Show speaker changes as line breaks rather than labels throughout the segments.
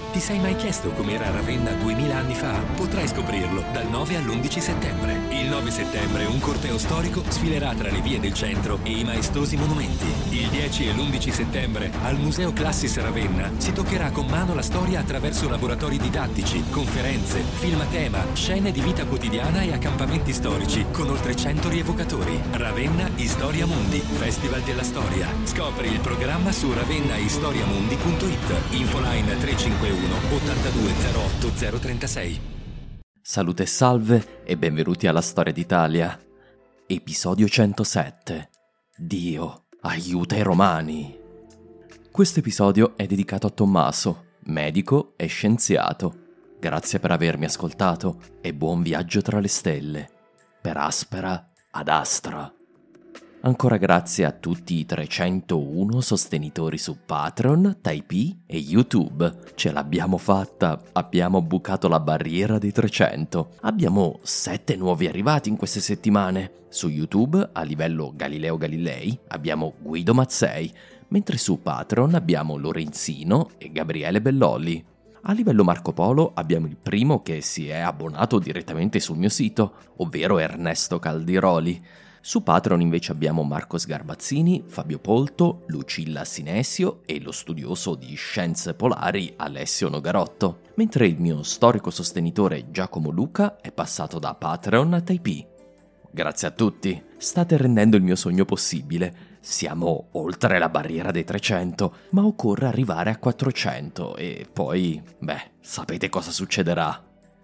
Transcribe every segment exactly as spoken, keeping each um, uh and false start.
Ti sei mai chiesto com'era Ravenna duemila anni fa? Potrai scoprirlo dal nove all'undici settembre. Il nove settembre un corteo storico sfilerà tra le vie del centro e i maestosi monumenti. Il dieci e l'undici settembre al Museo Classis Ravenna si toccherà con mano la storia attraverso laboratori didattici, conferenze, film a tema, scene di vita quotidiana e accampamenti storici con oltre cento rievocatori. Ravenna Historia Mundi, Festival della Storia. Scopri il programma su ravennahistoriamundi punto it. Infoline tre cinque uno ottantadue zero otto zero trentasei.
Salute e salve e benvenuti alla Storia d'Italia. Episodio centosette. Dio aiuta i romani. Questo episodio è dedicato a Tommaso, medico e scienziato. Grazie per avermi ascoltato e buon viaggio tra le stelle. Per Aspera ad Astra. Ancora grazie a tutti i trecentouno sostenitori su Patreon, Tipeee e YouTube. Ce l'abbiamo fatta, abbiamo bucato la barriera dei trecento. Abbiamo sette nuovi arrivati in queste settimane. Su YouTube, a livello Galileo Galilei, abbiamo Guido Mazzei, mentre su Patreon abbiamo Lorenzino e Gabriele Belloli. A livello Marco Polo abbiamo il primo che si è abbonato direttamente sul mio sito, ovvero Ernesto Caldiroli. Su Patreon invece abbiamo Marco Sgarbazzini, Fabio Polto, Lucilla Sinesio e lo studioso di scienze polari Alessio Nogarotto, mentre il mio storico sostenitore Giacomo Luca è passato da Patreon a Tipeee. Grazie a tutti, state rendendo il mio sogno possibile. Siamo oltre la barriera dei trecento, ma occorre arrivare a quattrocento e poi, beh, sapete cosa succederà.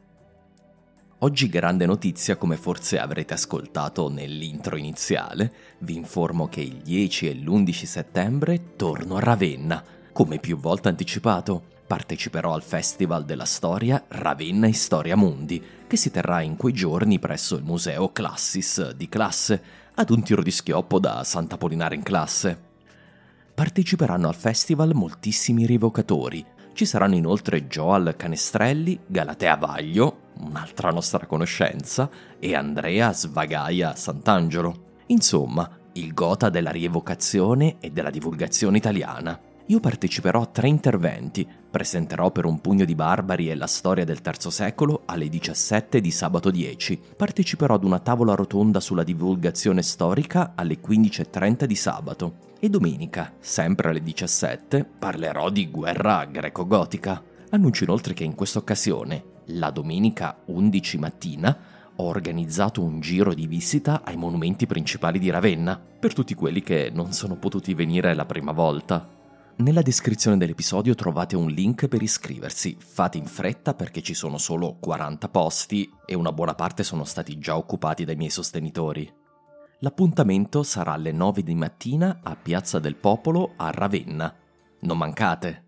Oggi grande notizia, come forse avrete ascoltato nell'intro iniziale, vi informo che il dieci e l'undici settembre torno a Ravenna, come più volte anticipato. Parteciperò al Festival della Storia Ravenna Historia Mundi, che si terrà in quei giorni presso il Museo Classis di Classe, ad un tiro di schioppo da Sant'Apollinare in classe. Parteciperanno al festival moltissimi rievocatori. Ci saranno inoltre Joal Canestrelli, Galatea Vaglio, un'altra nostra conoscenza, e Andrea Svagaia Sant'Angelo. Insomma, il gotha della rievocazione e della divulgazione italiana. Io parteciperò a tre interventi, presenterò Per un pugno di barbari e la storia del terzo secolo alle diciassette di sabato dieci, parteciperò ad una tavola rotonda sulla divulgazione storica alle quindici e trenta di sabato e domenica, sempre alle diciassette, parlerò di guerra greco-gotica. Annuncio inoltre che in questa occasione, la domenica undici mattina, ho organizzato un giro di visita ai monumenti principali di Ravenna, per tutti quelli che non sono potuti venire la prima volta. Nella descrizione dell'episodio trovate un link per iscriversi. Fate in fretta perché ci sono solo quaranta posti e una buona parte sono stati già occupati dai miei sostenitori. L'appuntamento sarà alle nove di mattina a Piazza del Popolo a Ravenna. Non mancate!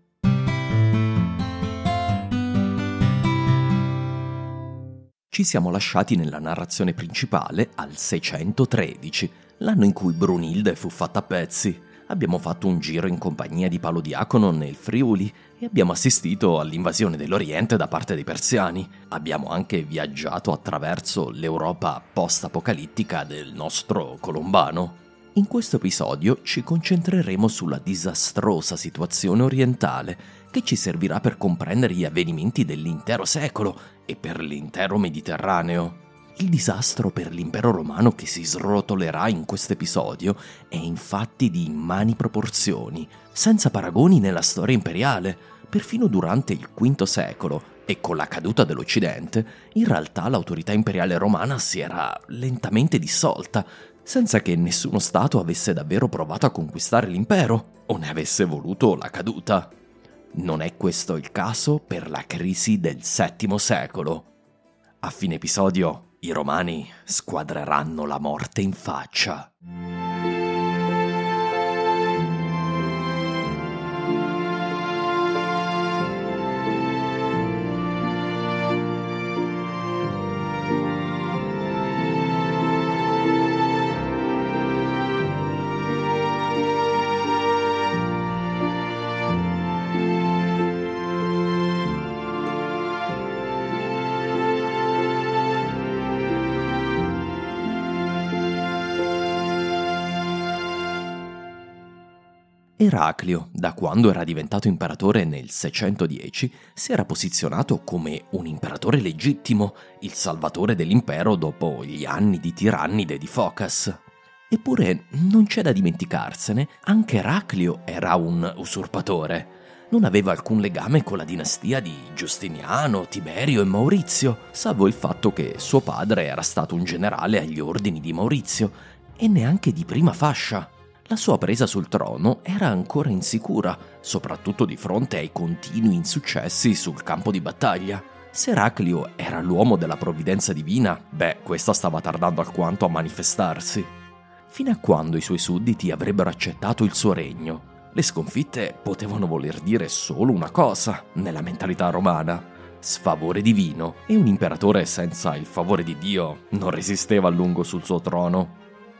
Ci siamo lasciati nella narrazione principale al seicentotredici, l'anno in cui Brunilde fu fatta a pezzi. Abbiamo fatto un giro in compagnia di Paolo Diacono nel Friuli e abbiamo assistito all'invasione dell'Oriente da parte dei persiani. Abbiamo anche viaggiato attraverso l'Europa post-apocalittica del nostro Colombano. In questo episodio ci concentreremo sulla disastrosa situazione orientale, che ci servirà per comprendere gli avvenimenti dell'intero secolo e per l'intero Mediterraneo. Il disastro per l'impero romano che si srotolerà in questo episodio è infatti di immani proporzioni, senza paragoni nella storia imperiale. Perfino durante il quinto secolo e con la caduta dell'Occidente, in realtà l'autorità imperiale romana si era lentamente dissolta, senza che nessuno stato avesse davvero provato a conquistare l'impero o ne avesse voluto la caduta. Non è questo il caso per la crisi del settimo secolo. A fine episodio i romani squadreranno la morte in faccia. Eraclio, da quando era diventato imperatore nel seicentodieci, si era posizionato come un imperatore legittimo, il salvatore dell'impero dopo gli anni di tirannide di Focas. Eppure, non c'è da dimenticarsene, anche Eraclio era un usurpatore. Non aveva alcun legame con la dinastia di Giustiniano, Tiberio e Maurizio, salvo il fatto che suo padre era stato un generale agli ordini di Maurizio, e neanche di prima fascia. La sua presa sul trono era ancora insicura, soprattutto di fronte ai continui insuccessi sul campo di battaglia. Se Eraclio era l'uomo della provvidenza divina, beh, questa stava tardando alquanto a manifestarsi. Fino a quando i suoi sudditi avrebbero accettato il suo regno, le sconfitte potevano voler dire solo una cosa nella mentalità romana: sfavore divino, e un imperatore senza il favore di Dio non resisteva a lungo sul suo trono.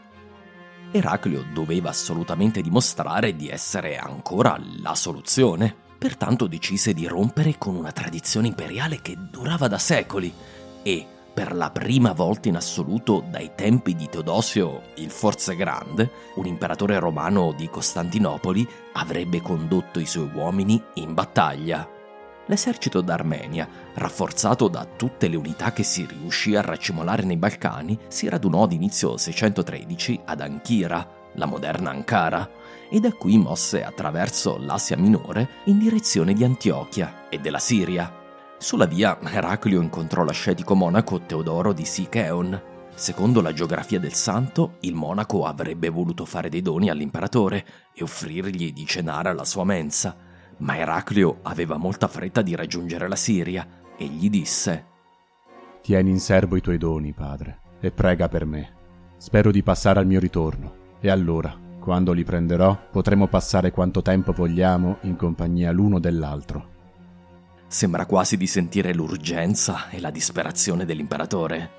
Eraclio doveva assolutamente dimostrare di essere ancora la soluzione, pertanto decise di rompere con una tradizione imperiale che durava da secoli e, per la prima volta in assoluto dai tempi di Teodosio il Forse Grande, un imperatore romano di Costantinopoli avrebbe condotto i suoi uomini in battaglia. L'esercito d'Armenia, rafforzato da tutte le unità che si riuscì a raccimolare nei Balcani, si radunò ad inizio seicentotredici ad Anchira, la moderna Ankara, e da qui mosse attraverso l'Asia Minore in direzione di Antiochia e della Siria. Sulla via Eraclio incontrò l'ascetico monaco Teodoro di Sicheon. Secondo la geografia del santo, il monaco avrebbe voluto fare dei doni all'imperatore e offrirgli di cenare alla sua mensa. Ma Eraclio aveva molta fretta di raggiungere la Siria e gli disse:
«Tieni in serbo i tuoi doni, padre, e prega per me. Spero di passare al mio ritorno, e allora, quando li prenderò, potremo passare quanto tempo vogliamo in compagnia l'uno dell'altro».
Sembra quasi di sentire l'urgenza e la disperazione dell'imperatore.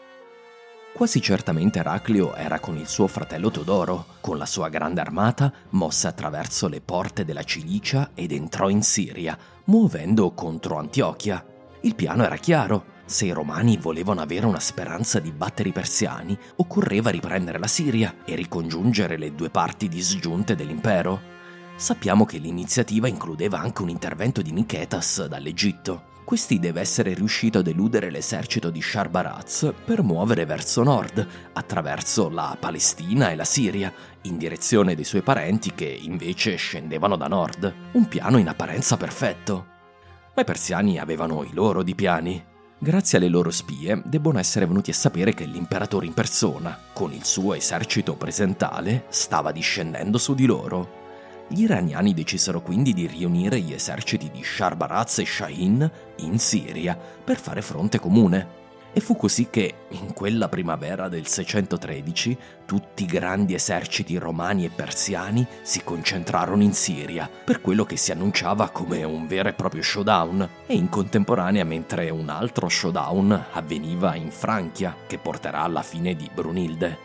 Quasi certamente Eraclio era con il suo fratello Teodoro. Con la sua grande armata mosse attraverso le porte della Cilicia ed entrò in Siria, muovendo contro Antiochia. Il piano era chiaro: se i romani volevano avere una speranza di battere i persiani, occorreva riprendere la Siria e ricongiungere le due parti disgiunte dell'impero. Sappiamo che l'iniziativa includeva anche un intervento di Nicetas dall'Egitto. Questi deve essere riuscito ad eludere l'esercito di Sharbaraz per muovere verso nord, attraverso la Palestina e la Siria, in direzione dei suoi parenti che invece scendevano da nord. Un piano in apparenza perfetto. Ma i persiani avevano i loro di piani. Grazie alle loro spie debbono essere venuti a sapere che l'imperatore in persona, con il suo esercito presentale, stava discendendo su di loro. Gli iraniani decisero quindi di riunire gli eserciti di Sharbaraz e Shahin in Siria per fare fronte comune. E fu così che, in quella primavera del seicentotredici, tutti i grandi eserciti romani e persiani si concentrarono in Siria per quello che si annunciava come un vero e proprio showdown, e in contemporanea mentre un altro showdown avveniva in Francia, che porterà alla fine di Brunilde.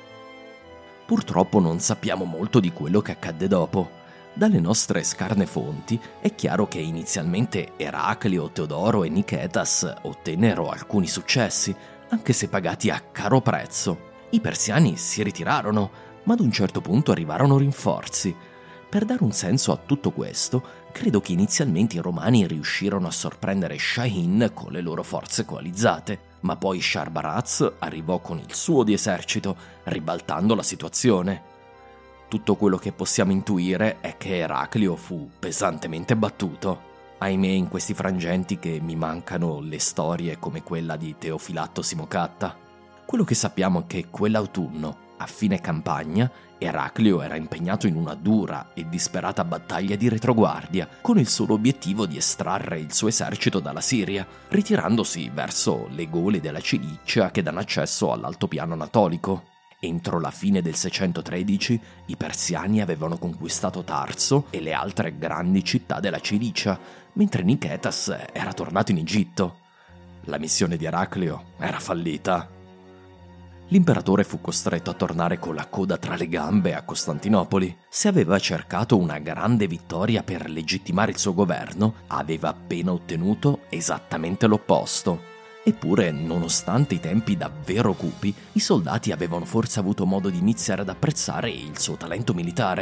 Purtroppo non sappiamo molto di quello che accadde dopo. Dalle nostre scarne fonti è chiaro che inizialmente Eraclio, Teodoro e Nicetas ottennero alcuni successi, anche se pagati a caro prezzo. I persiani si ritirarono, ma ad un certo punto arrivarono rinforzi. Per dare un senso a tutto questo, credo che inizialmente i romani riuscirono a sorprendere Shahin con le loro forze coalizzate, ma poi Sharbaraz arrivò con il suo di esercito, ribaltando la situazione. Tutto quello che possiamo intuire è che Eraclio fu pesantemente battuto. Ahimè, in questi frangenti che mi mancano le storie come quella di Teofilatto Simocatta. Quello che sappiamo è che quell'autunno, a fine campagna, Eraclio era impegnato in una dura e disperata battaglia di retroguardia, con il solo obiettivo di estrarre il suo esercito dalla Siria, ritirandosi verso le gole della Cilicia che danno accesso all'altopiano anatolico. Entro la fine del seicentotredici i persiani avevano conquistato Tarso e le altre grandi città della Cilicia, mentre Nicetas era tornato in Egitto. La missione di Eraclio era fallita. L'imperatore fu costretto a tornare con la coda tra le gambe a Costantinopoli. Se aveva cercato una grande vittoria per legittimare il suo governo, aveva appena ottenuto esattamente l'opposto. Eppure, nonostante i tempi davvero cupi, i soldati avevano forse avuto modo di iniziare ad apprezzare il suo talento militare.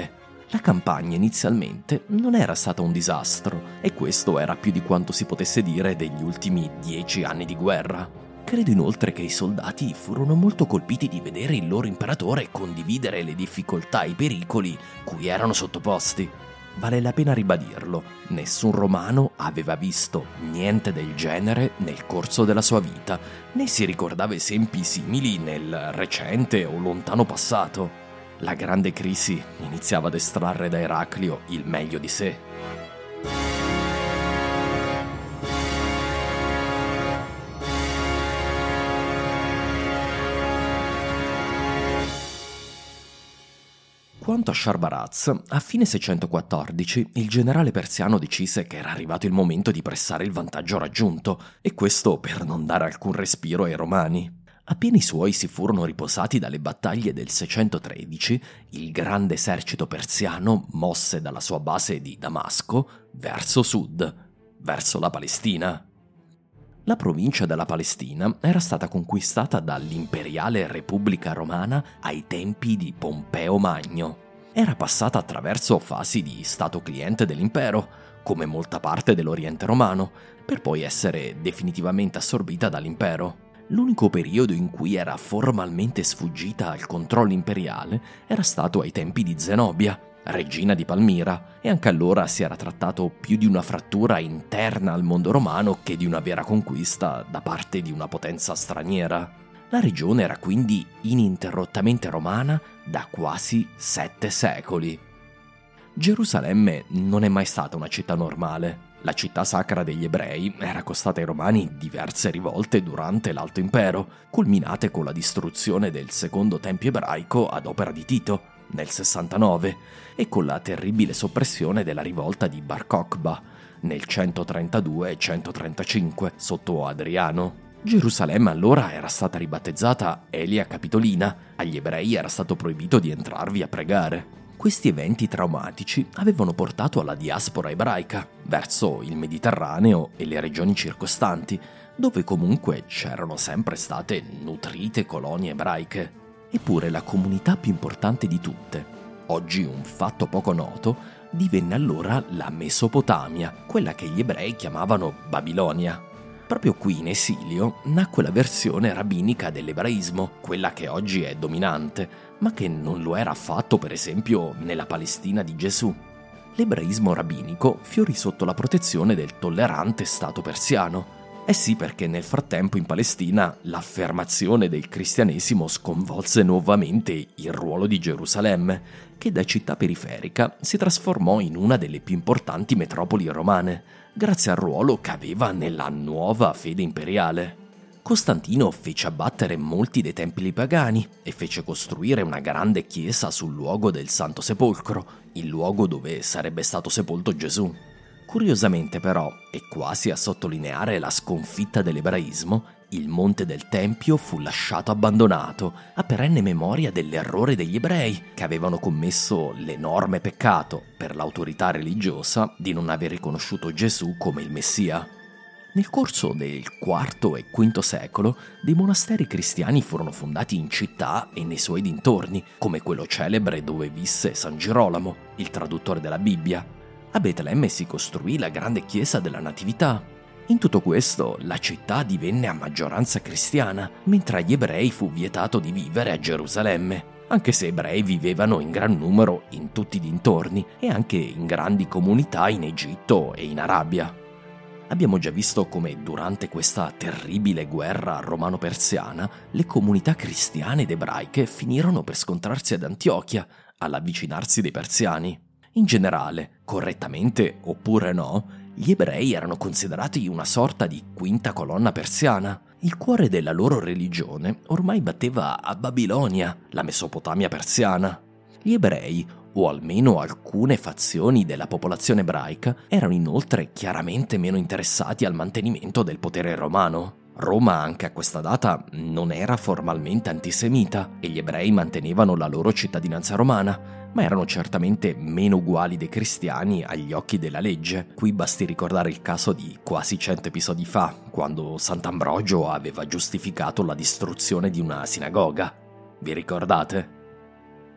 La campagna inizialmente non era stata un disastro, e questo era più di quanto si potesse dire degli ultimi dieci anni di guerra. Credo inoltre che i soldati furono molto colpiti di vedere il loro imperatore condividere le difficoltà e i pericoli cui erano sottoposti. Vale la pena ribadirlo, nessun romano aveva visto niente del genere nel corso della sua vita, né si ricordava esempi simili nel recente o lontano passato. La grande crisi iniziava ad estrarre da Eraclio il meglio di sé. Quanto a Sharbaraz, a fine seicentoquattordici il generale persiano decise che era arrivato il momento di pressare il vantaggio raggiunto, e questo per non dare alcun respiro ai romani. Appena i suoi si furono riposati dalle battaglie del seicentotredici, il grande esercito persiano mosse dalla sua base di Damasco verso sud, verso la Palestina. La provincia della Palestina era stata conquistata dall'imperiale Repubblica Romana ai tempi di Pompeo Magno. Era passata attraverso fasi di stato cliente dell'impero, come molta parte dell'Oriente Romano, per poi essere definitivamente assorbita dall'impero. L'unico periodo in cui era formalmente sfuggita al controllo imperiale era stato ai tempi di Zenobia, regina di Palmira, e anche allora si era trattato più di una frattura interna al mondo romano che di una vera conquista da parte di una potenza straniera. La regione era quindi ininterrottamente romana da quasi sette secoli. Gerusalemme non è mai stata una città normale. La città sacra degli ebrei era costata ai romani diverse rivolte durante l'Alto Impero, culminate con la distruzione del secondo tempio ebraico ad opera di Tito nel sessantanove e con la terribile soppressione della rivolta di Bar Kokhba nel centotrentadue e centotrentacinque sotto Adriano. Gerusalemme allora era stata ribattezzata Elia Capitolina, agli ebrei era stato proibito di entrarvi a pregare. Questi eventi traumatici avevano portato alla diaspora ebraica verso il Mediterraneo e le regioni circostanti, dove comunque c'erano sempre state nutrite colonie ebraiche. Eppure la comunità più importante di tutte, oggi un fatto poco noto, divenne allora la Mesopotamia, quella che gli ebrei chiamavano Babilonia. Proprio qui in esilio nacque la versione rabbinica dell'ebraismo, quella che oggi è dominante, ma che non lo era affatto per esempio nella Palestina di Gesù. L'ebraismo rabbinico fiorì sotto la protezione del tollerante Stato persiano. Eh sì, perché nel frattempo in Palestina l'affermazione del cristianesimo sconvolse nuovamente il ruolo di Gerusalemme, che da città periferica si trasformò in una delle più importanti metropoli romane, grazie al ruolo che aveva nella nuova fede imperiale. Costantino fece abbattere molti dei templi pagani e fece costruire una grande chiesa sul luogo del Santo Sepolcro, il luogo dove sarebbe stato sepolto Gesù. Curiosamente però, e quasi a sottolineare la sconfitta dell'ebraismo, il monte del Tempio fu lasciato abbandonato, a perenne memoria dell'errore degli ebrei, che avevano commesso l'enorme peccato, per l'autorità religiosa, di non aver riconosciuto Gesù come il Messia. Nel corso del quarto e quinto secolo, dei monasteri cristiani furono fondati in città e nei suoi dintorni, come quello celebre dove visse San Girolamo, il traduttore della Bibbia. A Betlemme si costruì la grande chiesa della Natività. In tutto questo, la città divenne a maggioranza cristiana, mentre agli ebrei fu vietato di vivere a Gerusalemme, anche se ebrei vivevano in gran numero in tutti i dintorni e anche in grandi comunità in Egitto e in Arabia. Abbiamo già visto come durante questa terribile guerra romano-persiana le comunità cristiane ed ebraiche finirono per scontrarsi ad Antiochia, all'avvicinarsi dei persiani. In generale, correttamente oppure no, gli ebrei erano considerati una sorta di quinta colonna persiana. Il cuore della loro religione ormai batteva a Babilonia, la Mesopotamia persiana. Gli ebrei, o almeno alcune fazioni della popolazione ebraica, erano inoltre chiaramente meno interessati al mantenimento del potere romano. Roma anche a questa data non era formalmente antisemita e gli ebrei mantenevano la loro cittadinanza romana, ma erano certamente meno uguali dei cristiani agli occhi della legge. Qui basti ricordare il caso di quasi cento episodi fa, quando Sant'Ambrogio aveva giustificato la distruzione di una sinagoga. Vi ricordate?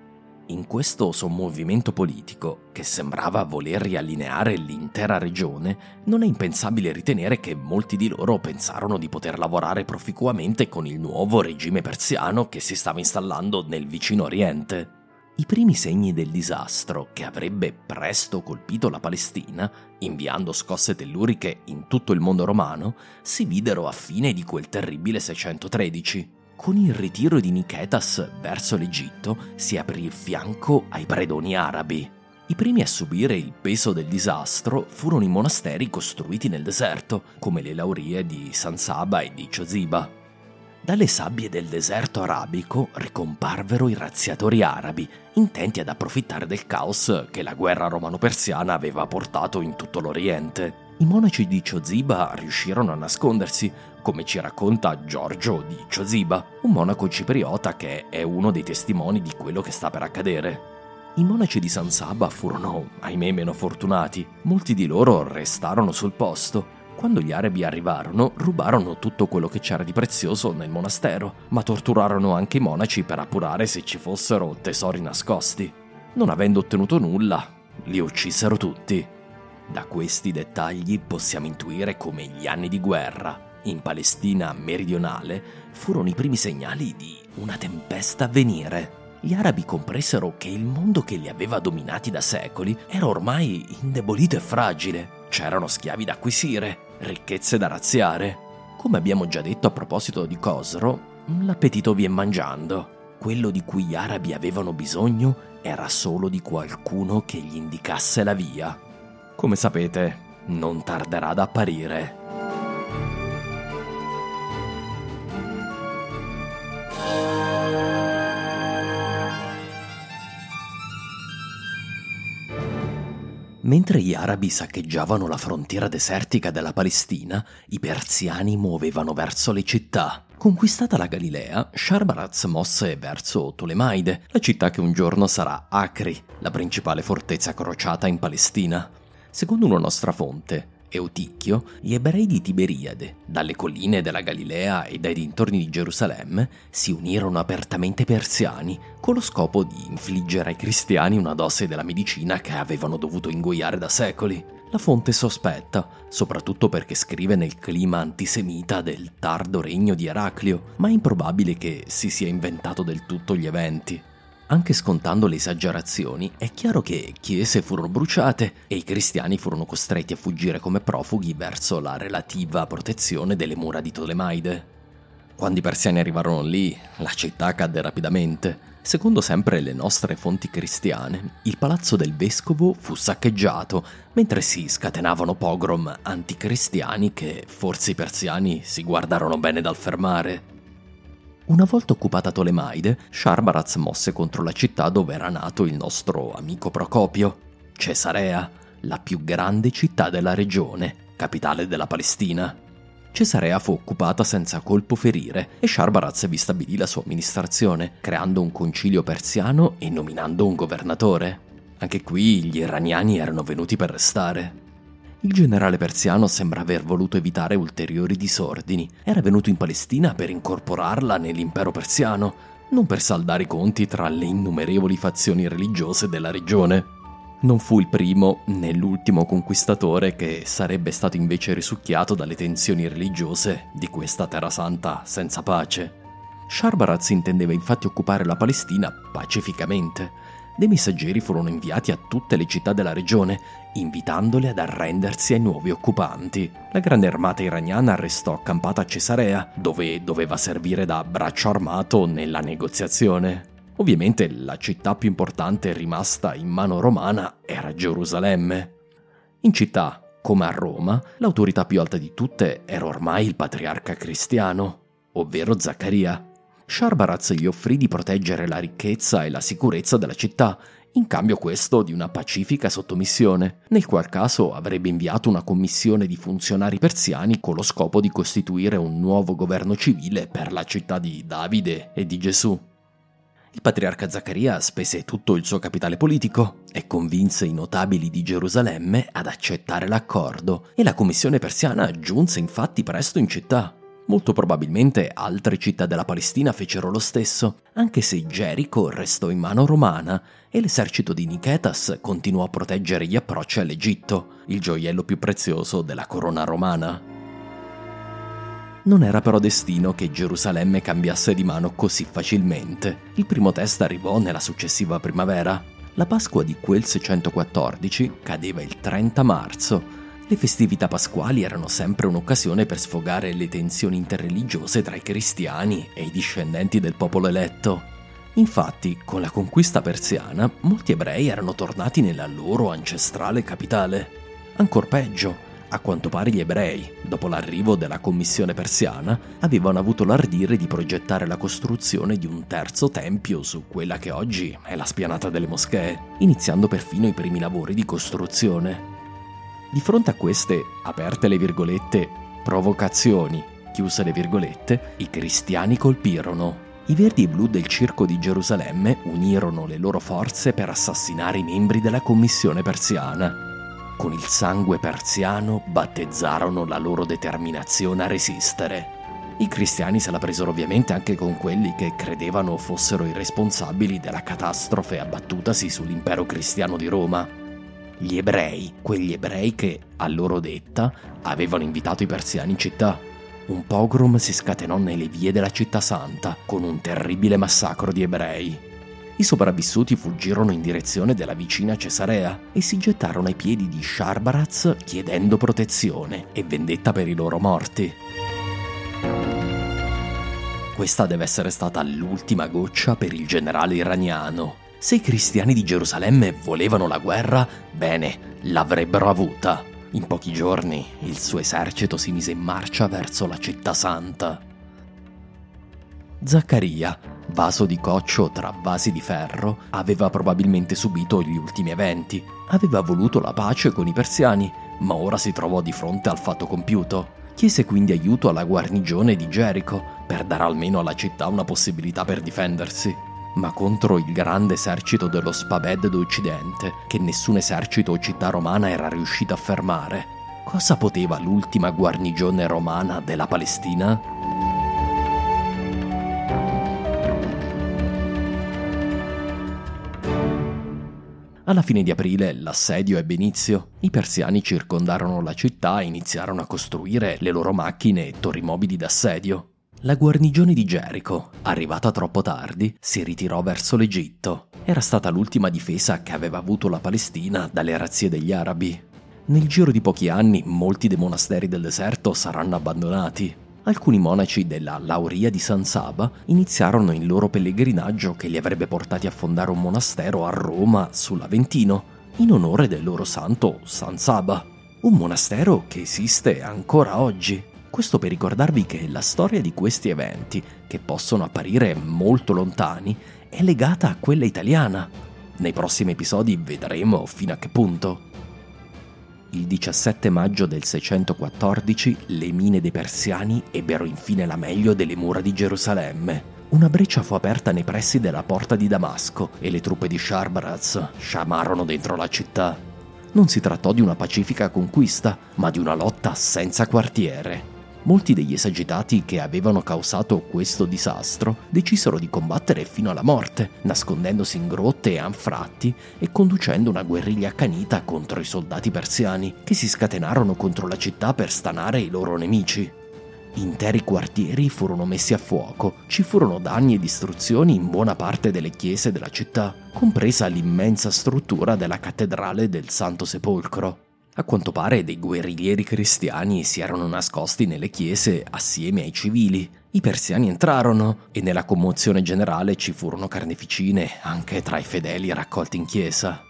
In questo sommovimento politico, che sembrava voler riallineare l'intera regione, non è impensabile ritenere che molti di loro pensarono di poter lavorare proficuamente con il nuovo regime persiano che si stava installando nel vicino Oriente. I primi segni del disastro, che avrebbe presto colpito la Palestina, inviando scosse telluriche in tutto il mondo romano, si videro a fine di quel terribile seicentotredici. Con il ritiro di Nicetas verso l'Egitto si aprì il fianco ai predoni arabi. I primi a subire il peso del disastro furono i monasteri costruiti nel deserto, come le laurie di San Saba e di Ciosiba. Dalle sabbie del deserto arabico ricomparvero i razziatori arabi, intenti ad approfittare del caos che la guerra romano-persiana aveva portato in tutto l'Oriente. I monaci di Ciosiba riuscirono a nascondersi, come ci racconta Giorgio di Ciosiba, un monaco cipriota che è uno dei testimoni di quello che sta per accadere. I monaci di San Saba furono, ahimè, meno fortunati. Molti di loro restarono sul posto. Quando gli arabi arrivarono, rubarono tutto quello che c'era di prezioso nel monastero, ma torturarono anche i monaci per appurare se ci fossero tesori nascosti. Non avendo ottenuto nulla, li uccisero tutti. Da questi dettagli possiamo intuire come gli anni di guerra in Palestina meridionale furono i primi segnali di una tempesta a venire. Gli arabi compresero che il mondo che li aveva dominati da secoli era ormai indebolito e fragile. C'erano schiavi da acquisire, ricchezze da razziare. Come abbiamo già detto a proposito di Cosro, l'appetito vien mangiando. Quello di cui gli arabi avevano bisogno era solo di qualcuno che gli indicasse la via. Come sapete, non tarderà ad apparire. Mentre gli arabi saccheggiavano la frontiera desertica della Palestina, i persiani muovevano verso le città. Conquistata la Galilea, Sharbaraz mosse verso Tolemaide, la città che un giorno sarà Acri, la principale fortezza crociata in Palestina. Secondo una nostra fonte, Euticchio, gli ebrei di Tiberiade, dalle colline della Galilea e dai dintorni di Gerusalemme, si unirono apertamente ai persiani, con lo scopo di infliggere ai cristiani una dose della medicina che avevano dovuto ingoiare da secoli. La fonte sospetta, soprattutto perché scrive nel clima antisemita del tardo regno di Eraclio, ma è improbabile che si sia inventato del tutto gli eventi. Anche scontando le esagerazioni, è chiaro che chiese furono bruciate e i cristiani furono costretti a fuggire come profughi verso la relativa protezione delle mura di Tolemaide. Quando i persiani arrivarono lì, la città cadde rapidamente. Secondo sempre le nostre fonti cristiane, il palazzo del vescovo fu saccheggiato, mentre si scatenavano pogrom anticristiani che forse i persiani si guardarono bene dal fermare. Una volta occupata Tolemaide, Sharbaraz mosse contro la città dove era nato il nostro amico Procopio, Cesarea, la più grande città della regione, capitale della Palestina. Cesarea fu occupata senza colpo ferire e Sharbaraz vi stabilì la sua amministrazione, creando un concilio persiano e nominando un governatore. Anche qui gli iraniani erano venuti per restare. Il generale persiano sembra aver voluto evitare ulteriori disordini. Era venuto in Palestina per incorporarla nell'impero persiano, non per saldare i conti tra le innumerevoli fazioni religiose della regione. Non fu il primo né l'ultimo conquistatore che sarebbe stato invece risucchiato dalle tensioni religiose di questa terra santa senza pace. Sharbaraz intendeva infatti occupare la Palestina pacificamente. Dei messaggeri furono inviati a tutte le città della regione, invitandole ad arrendersi ai nuovi occupanti. La grande armata iraniana restò accampata a Cesarea, dove doveva servire da braccio armato nella negoziazione. Ovviamente la città più importante rimasta in mano romana era Gerusalemme. In città, come a Roma, l'autorità più alta di tutte era ormai il patriarca cristiano, ovvero Zaccaria. Sharbaraz gli offrì di proteggere la ricchezza e la sicurezza della città, in cambio questo di una pacifica sottomissione, nel qual caso avrebbe inviato una commissione di funzionari persiani con lo scopo di costituire un nuovo governo civile per la città di Davide e di Gesù. Il patriarca Zaccaria spese tutto il suo capitale politico e convinse i notabili di Gerusalemme ad accettare l'accordo, e la commissione persiana giunse infatti presto in città. Molto probabilmente altre città della Palestina fecero lo stesso, anche se Gerico restò in mano romana e l'esercito di Nicetas continuò a proteggere gli approcci all'Egitto, il gioiello più prezioso della corona romana. Non era però destino che Gerusalemme cambiasse di mano così facilmente. Il primo test arrivò nella successiva primavera. La Pasqua di quel seicentoquattordici cadeva il trenta marzo. Le festività pasquali erano sempre un'occasione per sfogare le tensioni interreligiose tra i cristiani e i discendenti del popolo eletto. Infatti, con la conquista persiana, molti ebrei erano tornati nella loro ancestrale capitale. Ancor peggio, a quanto pare gli ebrei, dopo l'arrivo della commissione persiana, avevano avuto l'ardire di progettare la costruzione di un terzo tempio su quella che oggi è la spianata delle moschee, iniziando perfino i primi lavori di costruzione. Di fronte a queste, aperte le virgolette, provocazioni, chiuse le virgolette, i cristiani colpirono. I verdi e blu del circo di Gerusalemme unirono le loro forze per assassinare i membri della commissione persiana. Con il sangue persiano battezzarono la loro determinazione a resistere. I cristiani se la presero ovviamente anche con quelli che credevano fossero i responsabili della catastrofe abbattutasi sull'impero cristiano di Roma. Gli ebrei, quegli ebrei che, a loro detta, avevano invitato i persiani in città. Un pogrom si scatenò nelle vie della città santa, con un terribile massacro di ebrei. I sopravvissuti fuggirono in direzione della vicina Cesarea e si gettarono ai piedi di Sharbaraz chiedendo protezione e vendetta per i loro morti. Questa deve essere stata l'ultima goccia per il generale iraniano. Se i cristiani di Gerusalemme volevano la guerra, bene, l'avrebbero avuta. In pochi giorni il suo esercito si mise in marcia verso la città santa. Zaccaria, vaso di coccio tra vasi di ferro, aveva probabilmente subito gli ultimi eventi. Aveva voluto la pace con i persiani, ma ora si trovò di fronte al fatto compiuto. Chiese quindi aiuto alla guarnigione di Gerico per dare almeno alla città una possibilità per difendersi. Ma contro il grande esercito dello Spabed d'Occidente, che nessun esercito o città romana era riuscito a fermare, cosa poteva l'ultima guarnigione romana della Palestina? Alla fine di aprile l'assedio ebbe inizio. I persiani circondarono la città e iniziarono a costruire le loro macchine e torri mobili d'assedio. La guarnigione di Gerico, arrivata troppo tardi, si ritirò verso l'Egitto. Era stata l'ultima difesa che aveva avuto la Palestina dalle razzie degli arabi. Nel giro di pochi anni molti dei monasteri del deserto saranno abbandonati. Alcuni monaci della Lauria di San Saba iniziarono il loro pellegrinaggio che li avrebbe portati a fondare un monastero a Roma sull'Aventino, in onore del loro santo San Saba. Un monastero che esiste ancora oggi. Questo per ricordarvi che la storia di questi eventi, che possono apparire molto lontani, è legata a quella italiana. Nei prossimi episodi vedremo fino a che punto. Il diciassette maggio del seicentoquattordici le mine dei persiani ebbero infine la meglio delle mura di Gerusalemme. Una breccia fu aperta nei pressi della porta di Damasco e le truppe di Sharbaraz sciamarono dentro la città. Non si trattò di una pacifica conquista, ma di una lotta senza quartiere. Molti degli esagitati che avevano causato questo disastro decisero di combattere fino alla morte, nascondendosi in grotte e anfratti e conducendo una guerriglia accanita contro i soldati persiani, che si scatenarono contro la città per stanare i loro nemici. Interi quartieri furono messi a fuoco, ci furono danni e distruzioni in buona parte delle chiese della città, compresa l'immensa struttura della cattedrale del Santo Sepolcro. A quanto pare dei guerriglieri cristiani si erano nascosti nelle chiese assieme ai civili. I persiani entrarono e nella commozione generale ci furono carneficine anche tra i fedeli raccolti in chiesa.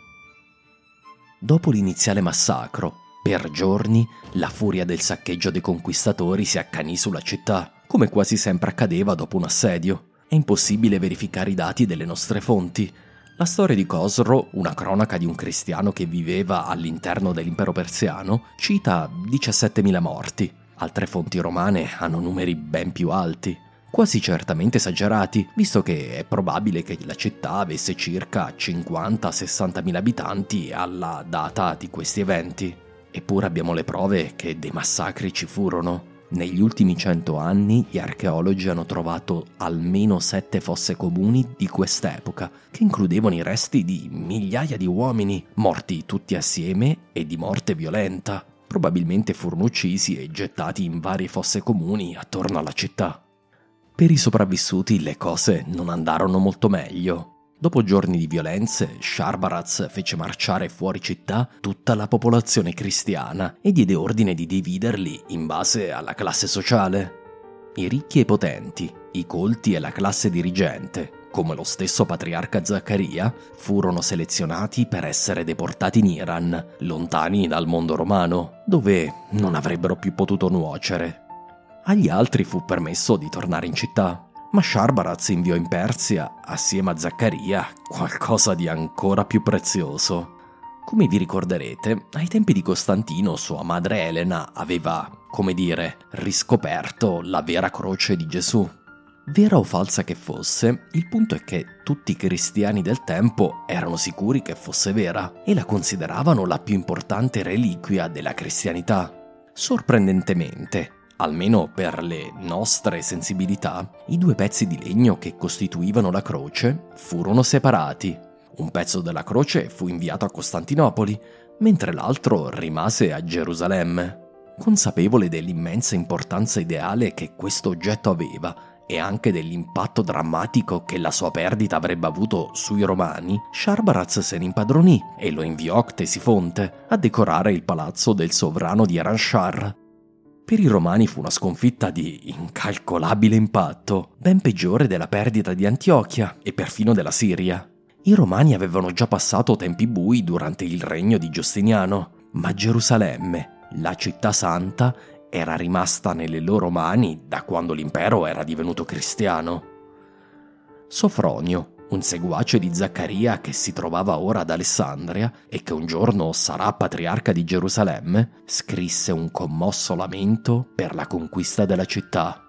Dopo l'iniziale massacro, per giorni la furia del saccheggio dei conquistatori si accanì sulla città, come quasi sempre accadeva dopo un assedio. È impossibile verificare i dati delle nostre fonti. La storia di Khosro, una cronaca di un cristiano che viveva all'interno dell'impero persiano, cita diciassettemila morti. Altre fonti romane hanno numeri ben più alti, quasi certamente esagerati, visto che è probabile che la città avesse circa cinquanta sessantamila abitanti alla data di questi eventi. Eppure abbiamo le prove che dei massacri ci furono. Negli ultimi cento anni gli archeologi hanno trovato almeno sette fosse comuni di quest'epoca, che includevano i resti di migliaia di uomini, morti tutti assieme e di morte violenta. Probabilmente furono uccisi e gettati in varie fosse comuni attorno alla città. Per i sopravvissuti le cose non andarono molto meglio. Dopo giorni di violenze, Sharbaraz fece marciare fuori città tutta la popolazione cristiana e diede ordine di dividerli in base alla classe sociale. I ricchi e i potenti, i colti e la classe dirigente, come lo stesso patriarca Zaccaria, furono selezionati per essere deportati in Iran, lontani dal mondo romano, dove non avrebbero più potuto nuocere. Agli altri fu permesso di tornare in città. Ma Sharbaraz inviò in Persia, assieme a Zaccaria, qualcosa di ancora più prezioso. Come vi ricorderete, ai tempi di Costantino sua madre Elena aveva, come dire, riscoperto la vera croce di Gesù. Vera o falsa che fosse, il punto è che tutti i cristiani del tempo erano sicuri che fosse vera e la consideravano la più importante reliquia della cristianità. Sorprendentemente, almeno per le nostre sensibilità, i due pezzi di legno che costituivano la croce furono separati. Un pezzo della croce fu inviato a Costantinopoli, mentre l'altro rimase a Gerusalemme. Consapevole dell'immensa importanza ideale che questo oggetto aveva e anche dell'impatto drammatico che la sua perdita avrebbe avuto sui Romani, Sharbaraz se ne impadronì e lo inviò a Ctesifonte a decorare il palazzo del sovrano di Aranshar. Per i Romani fu una sconfitta di incalcolabile impatto, ben peggiore della perdita di Antiochia e perfino della Siria. I Romani avevano già passato tempi bui durante il regno di Giustiniano, ma Gerusalemme, la città santa, era rimasta nelle loro mani da quando l'impero era divenuto cristiano. Sofronio, un seguace di Zaccaria che si trovava ora ad Alessandria e che un giorno sarà patriarca di Gerusalemme, scrisse un commosso lamento per la conquista della città.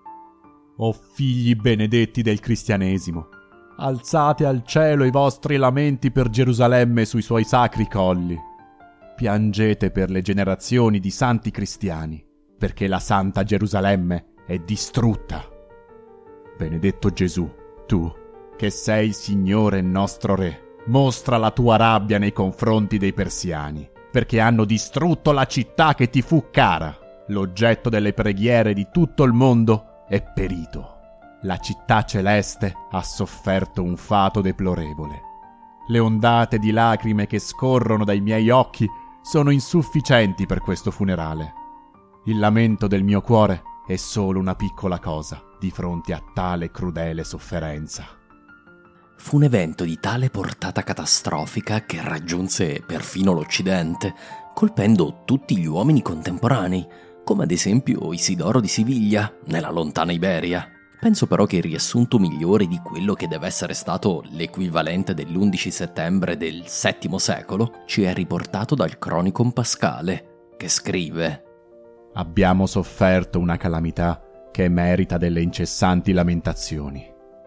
O figli benedetti del cristianesimo, alzate al cielo i vostri lamenti per Gerusalemme sui suoi sacri colli. Piangete per le generazioni di santi cristiani, perché la santa Gerusalemme è distrutta. Benedetto Gesù, tu, che sei Signore e nostro Re, mostra la tua rabbia nei confronti dei persiani, perché hanno distrutto la città che ti fu cara. L'oggetto delle preghiere di tutto il mondo è perito. La città celeste ha sofferto un fato deplorevole. Le ondate di lacrime che scorrono dai miei occhi sono insufficienti per questo funerale. Il lamento del mio cuore è solo una piccola cosa di fronte a tale crudele sofferenza.
Fu un evento di tale portata catastrofica che raggiunse perfino l'Occidente, colpendo tutti gli uomini contemporanei, come ad esempio Isidoro di Siviglia, nella lontana Iberia. Penso però che il riassunto migliore di quello che deve essere stato l'equivalente dell'undici settembre del settimo secolo ci è riportato dal Chronicon Pascale, che scrive:
Abbiamo sofferto una calamità che merita delle incessanti lamentazioni.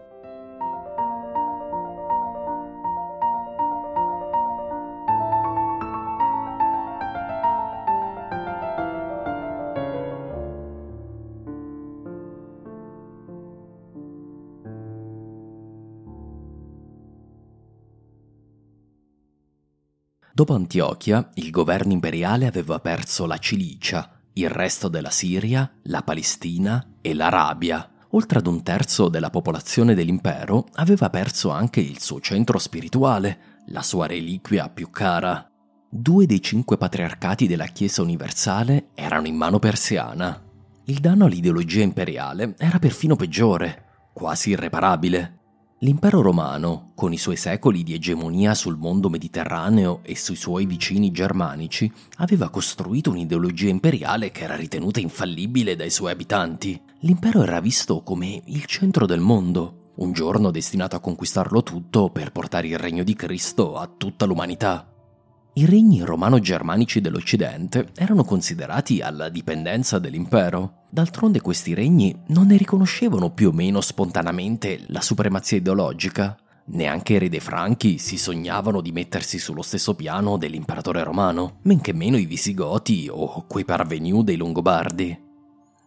Dopo Antiochia, il governo imperiale aveva perso la Cilicia, il resto della Siria, la Palestina e l'Arabia. Oltre ad un terzo della popolazione dell'impero, aveva perso anche il suo centro spirituale, la sua reliquia più cara. Due dei cinque patriarcati della Chiesa universale erano in mano persiana. Il danno all'ideologia imperiale era perfino peggiore, quasi irreparabile. L'impero romano, con i suoi secoli di egemonia sul mondo mediterraneo e sui suoi vicini germanici, aveva costruito un'ideologia imperiale che era ritenuta infallibile dai suoi abitanti. L'impero era visto come il centro del mondo, un giorno destinato a conquistarlo tutto per portare il regno di Cristo a tutta l'umanità. I regni romano-germanici dell'Occidente erano considerati alla dipendenza dell'impero. D'altronde questi regni non ne riconoscevano più o meno spontaneamente la supremazia ideologica. Neanche i re dei Franchi si sognavano di mettersi sullo stesso piano dell'imperatore romano, men che meno i Visigoti o quei parvenu dei Longobardi.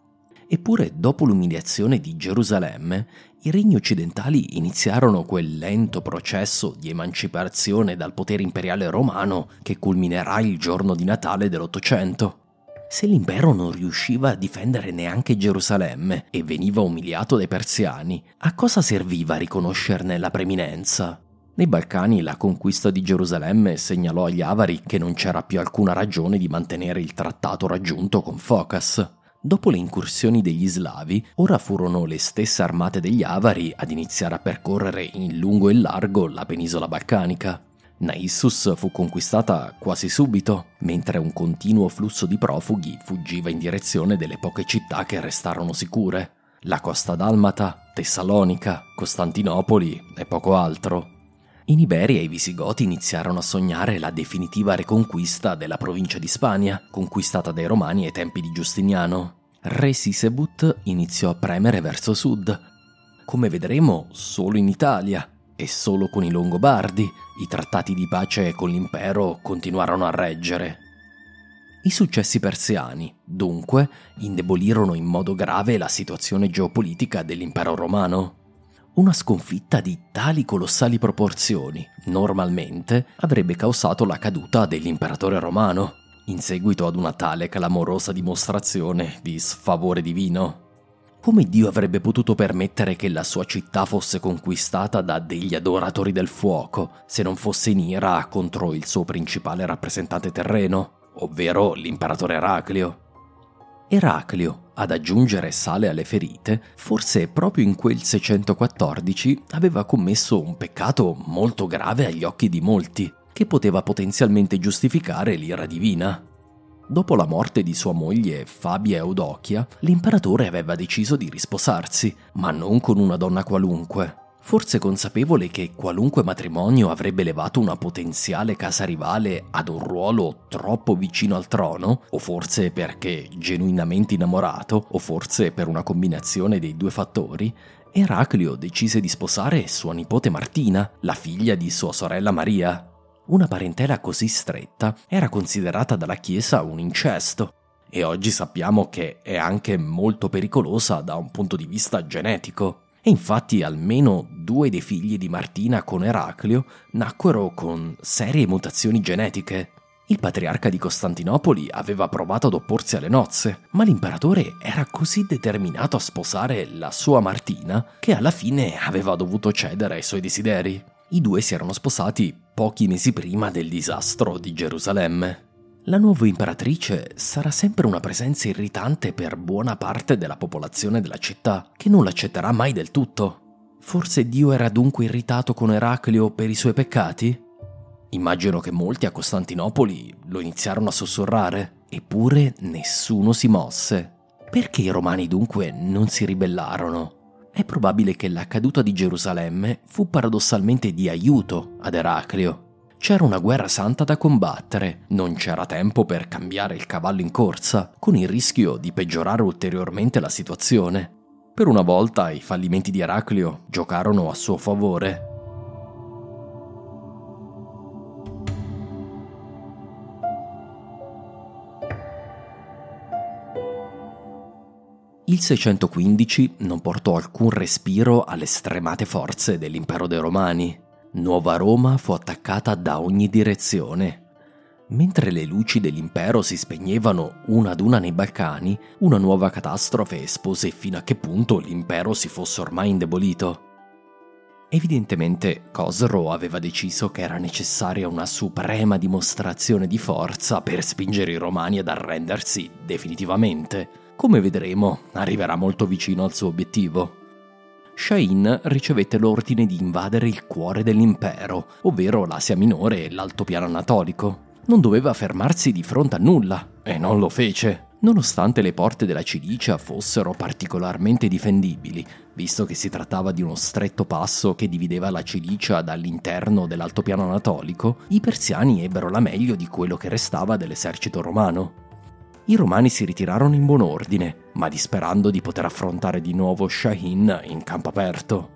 Eppure, dopo l'umiliazione di Gerusalemme, i regni occidentali iniziarono quel lento processo di emancipazione dal potere imperiale romano che culminerà il giorno di Natale dell'Ottocento. Se l'impero non riusciva a difendere neanche Gerusalemme e veniva umiliato dai persiani, a cosa serviva riconoscerne la preminenza? Nei Balcani la conquista di Gerusalemme segnalò agli avari che non c'era più alcuna ragione di mantenere il trattato raggiunto con Focas. Dopo le incursioni degli slavi, ora furono le stesse armate degli avari ad iniziare a percorrere in lungo e largo la penisola balcanica. Naissus fu conquistata quasi subito, mentre un continuo flusso di profughi fuggiva in direzione delle poche città che restarono sicure: la costa dalmata, Tessalonica, Costantinopoli e poco altro. In Iberia i Visigoti iniziarono a sognare la definitiva riconquista della provincia di Spagna, conquistata dai Romani ai tempi di Giustiniano. Re Sisebut iniziò a premere verso sud. Come vedremo, solo in Italia e solo con i Longobardi i trattati di pace con l'impero continuarono a reggere. I successi persiani, dunque, indebolirono in modo grave la situazione geopolitica dell'impero romano. Una sconfitta di tali colossali proporzioni, normalmente, avrebbe causato la caduta dell'imperatore romano, in seguito ad una tale clamorosa dimostrazione di sfavore divino. Come Dio avrebbe potuto permettere che la sua città fosse conquistata da degli adoratori del fuoco, se non fosse in ira contro il suo principale rappresentante terreno, ovvero l'imperatore Eraclio? Eraclio, ad aggiungere sale alle ferite, forse proprio in quel seicentoquattordici aveva commesso un peccato molto grave agli occhi di molti, che poteva potenzialmente giustificare l'ira divina. Dopo la morte di sua moglie Fabia Eudochia, l'imperatore aveva deciso di risposarsi, ma non con una donna qualunque. Forse consapevole che qualunque matrimonio avrebbe elevato una potenziale casa rivale ad un ruolo troppo vicino al trono, o forse perché genuinamente innamorato, o forse per una combinazione dei due fattori, Eraclio decise di sposare sua nipote Martina, la figlia di sua sorella Maria. Una parentela così stretta era considerata dalla Chiesa un incesto, e oggi sappiamo che è anche molto pericolosa da un punto di vista genetico. E infatti almeno due dei figli di Martina con Eraclio nacquero con serie mutazioni genetiche. Il patriarca di Costantinopoli aveva provato ad opporsi alle nozze, ma l'imperatore era così determinato a sposare la sua Martina che alla fine aveva dovuto cedere ai suoi desideri. I due si erano sposati pochi mesi prima del disastro di Gerusalemme. La nuova imperatrice sarà sempre una presenza irritante per buona parte della popolazione della città, che non l'accetterà mai del tutto. Forse Dio era dunque irritato con Eraclio per i suoi peccati? Immagino che molti a Costantinopoli lo iniziarono a sussurrare, eppure nessuno si mosse. Perché i romani dunque non si ribellarono? È probabile che la caduta di Gerusalemme fu paradossalmente di aiuto ad Eraclio. C'era una guerra santa da combattere, non c'era tempo per cambiare il cavallo in corsa, con il rischio di peggiorare ulteriormente la situazione. Per una volta i fallimenti di Eraclio giocarono a suo favore. Il seicentoquindici non portò alcun respiro alle stremate forze dell'impero dei Romani. Nuova Roma fu attaccata da ogni direzione. Mentre le luci dell'impero si spegnevano una ad una nei Balcani, una nuova catastrofe espose fino a che punto l'impero si fosse ormai indebolito. Evidentemente Cosro aveva deciso che era necessaria una suprema dimostrazione di forza per spingere i Romani ad arrendersi definitivamente. Come vedremo, arriverà molto vicino al suo obiettivo. Shahin ricevette l'ordine di invadere il cuore dell'impero, ovvero l'Asia Minore e l'altopiano anatolico. Non doveva fermarsi di fronte a nulla, e non lo fece. Nonostante le porte della Cilicia fossero particolarmente difendibili, visto che si trattava di uno stretto passo che divideva la Cilicia dall'interno dell'altopiano anatolico, i persiani ebbero la meglio di quello che restava dell'esercito romano. I romani si ritirarono in buon ordine, ma disperando di poter affrontare di nuovo Shahin in campo aperto.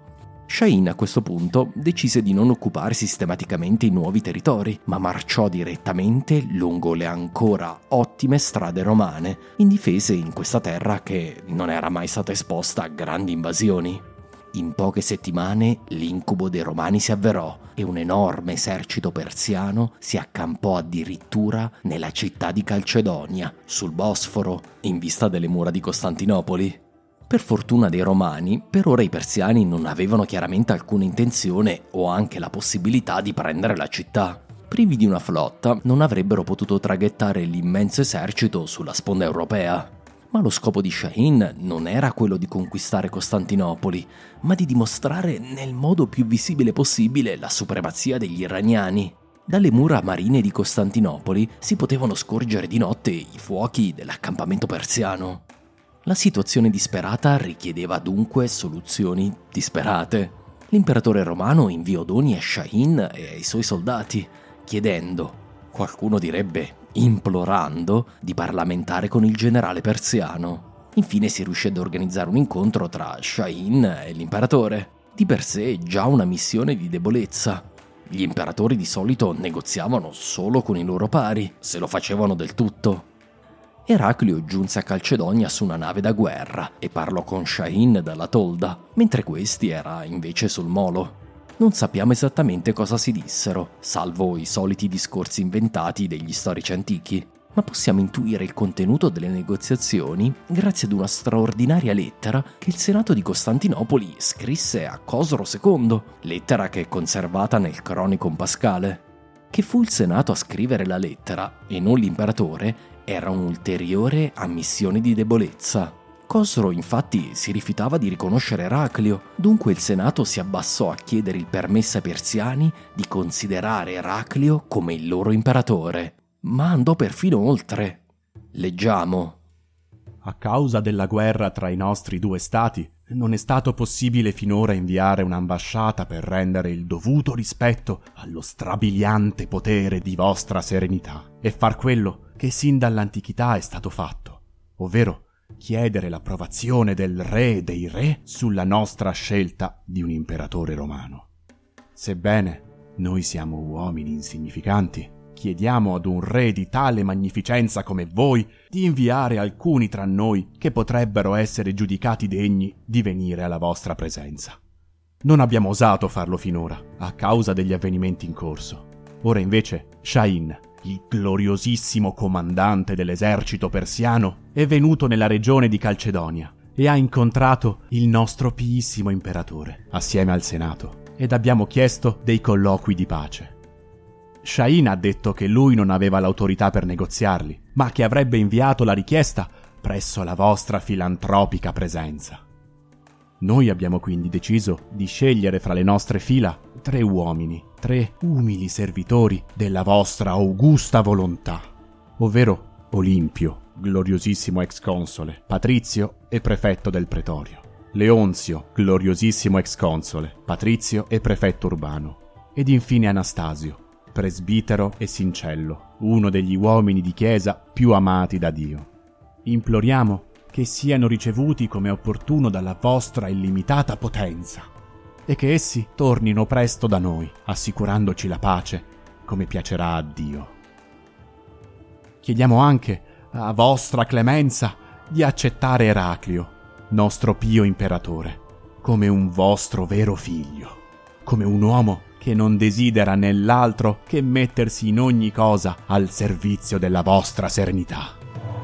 Shahin a questo punto decise di non occupare sistematicamente i nuovi territori, ma marciò direttamente lungo le ancora ottime strade romane, indifese in questa terra che non era mai stata esposta a grandi invasioni. In poche settimane l'incubo dei Romani si avverò e un enorme esercito persiano si accampò addirittura nella città di Calcedonia, sul Bosforo, in vista delle mura di Costantinopoli. Per fortuna dei Romani, per ora i persiani non avevano chiaramente alcuna intenzione o anche la possibilità di prendere la città. Privi di una flotta, non avrebbero potuto traghettare l'immenso esercito sulla sponda europea. Ma lo scopo di Shahin non era quello di conquistare Costantinopoli, ma di dimostrare nel modo più visibile possibile la supremazia degli iraniani. Dalle mura marine di Costantinopoli si potevano scorgere di notte i fuochi dell'accampamento persiano. La situazione disperata richiedeva dunque soluzioni disperate. L'imperatore romano inviò doni a Shahin e ai suoi soldati, chiedendo, qualcuno direbbe implorando, di parlamentare con il generale persiano. Infine si riuscì ad organizzare un incontro tra Shahin e l'imperatore. Di per sé già una missione di debolezza. Gli imperatori di solito negoziavano solo con i loro pari, se lo facevano del tutto. Eraclio giunse a Calcedonia su una nave da guerra e parlò con Shahin dalla tolda, mentre questi era invece sul molo. Non sappiamo esattamente cosa si dissero, salvo i soliti discorsi inventati degli storici antichi, ma possiamo intuire il contenuto delle negoziazioni grazie ad una straordinaria lettera che il Senato di Costantinopoli scrisse a Cosro secondo, lettera che è conservata nel Chronicon Pascale. Che fu il Senato a scrivere la lettera e non l'imperatore era un'ulteriore ammissione di debolezza. Cosro infatti si rifiutava di riconoscere Eraclio, dunque il Senato si abbassò a chiedere il permesso ai persiani di considerare Eraclio come il loro imperatore, ma andò perfino oltre. Leggiamo.
A causa della guerra tra i nostri due stati, non è stato possibile finora inviare un'ambasciata per rendere il dovuto rispetto allo strabiliante potere di vostra serenità e far quello che sin dall'antichità è stato fatto, ovvero chiedere l'approvazione del re dei re sulla nostra scelta di un imperatore romano. Sebbene noi siamo uomini insignificanti, chiediamo ad un re di tale magnificenza come voi di inviare alcuni tra noi che potrebbero essere giudicati degni di venire alla vostra presenza. Non abbiamo osato farlo finora, a causa degli avvenimenti in corso. Ora invece Shahin, il gloriosissimo comandante dell'esercito persiano, è venuto nella regione di Calcedonia e ha incontrato il nostro piissimo imperatore, assieme al Senato, ed abbiamo chiesto dei colloqui di pace. Shahin ha detto che lui non aveva l'autorità per negoziarli, ma che avrebbe inviato la richiesta presso la vostra filantropica presenza. Noi abbiamo quindi deciso di scegliere fra le nostre fila tre uomini, tre umili servitori della vostra augusta volontà, ovvero Olimpio, gloriosissimo ex console, Patrizio e prefetto del pretorio, Leonzio, gloriosissimo ex console, Patrizio e prefetto urbano, ed infine Anastasio, presbitero e sincello, uno degli uomini di chiesa più amati da Dio. Imploriamo che siano ricevuti come opportuno dalla vostra illimitata potenza e che essi tornino presto da noi, assicurandoci la pace come piacerà a Dio. Chiediamo anche a vostra clemenza di accettare Eraclio, nostro pio imperatore, come un vostro vero figlio, come un uomo che non desidera nell'altro che mettersi in ogni cosa al servizio della vostra serenità.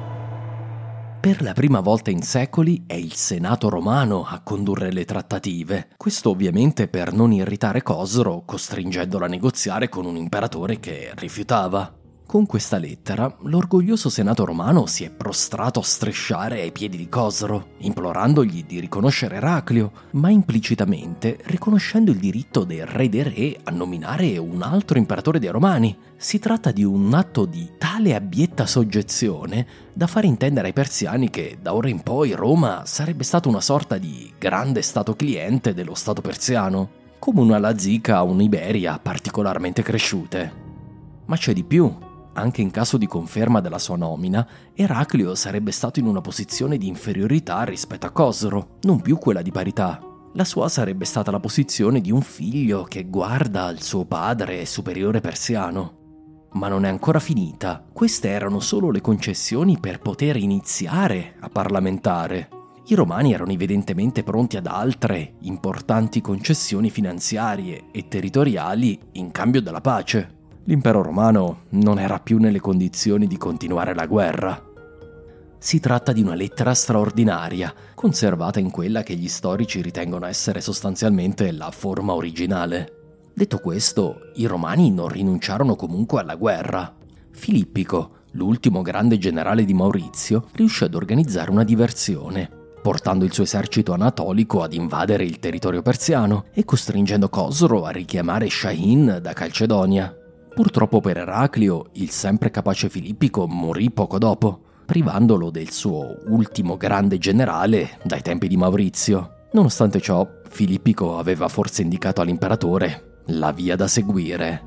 Per la prima volta in secoli è il Senato romano a condurre le trattative, questo ovviamente per non irritare Cosro, costringendolo a negoziare con un imperatore che rifiutava. Con questa lettera, l'orgoglioso Senato romano si è prostrato a strisciare ai piedi di Cosro, implorandogli di riconoscere Eraclio, ma implicitamente riconoscendo il diritto del re dei re a nominare un altro imperatore dei Romani. Si tratta di un atto di tale abbietta soggezione da fare intendere ai persiani che da ora in poi Roma sarebbe stata una sorta di grande stato cliente dello stato persiano, come una Lazica o un'Iberia particolarmente cresciute. Ma c'è di più. Anche in caso di conferma della sua nomina, Eraclio sarebbe stato in una posizione di inferiorità rispetto a Cosro, non più quella di parità. La sua sarebbe stata la posizione di un figlio che guarda al suo padre superiore persiano. Ma non è ancora finita. Queste erano solo le concessioni per poter iniziare a parlamentare. I Romani erano evidentemente pronti ad altre importanti concessioni finanziarie e territoriali in cambio della pace. L'impero romano non era più nelle condizioni di continuare la guerra. Si tratta di una lettera straordinaria, conservata in quella che gli storici ritengono essere sostanzialmente la forma originale. Detto questo, i Romani non rinunciarono comunque alla guerra. Filippico, l'ultimo grande generale di Maurizio, riuscì ad organizzare una diversione, portando il suo esercito anatolico ad invadere il territorio persiano e costringendo Cosro a richiamare Shahin da Calcedonia. Purtroppo per Eraclio, il sempre capace Filippico morì poco dopo, privandolo del suo ultimo grande generale dai tempi di Maurizio. Nonostante ciò, Filippico aveva forse indicato all'imperatore la via da seguire.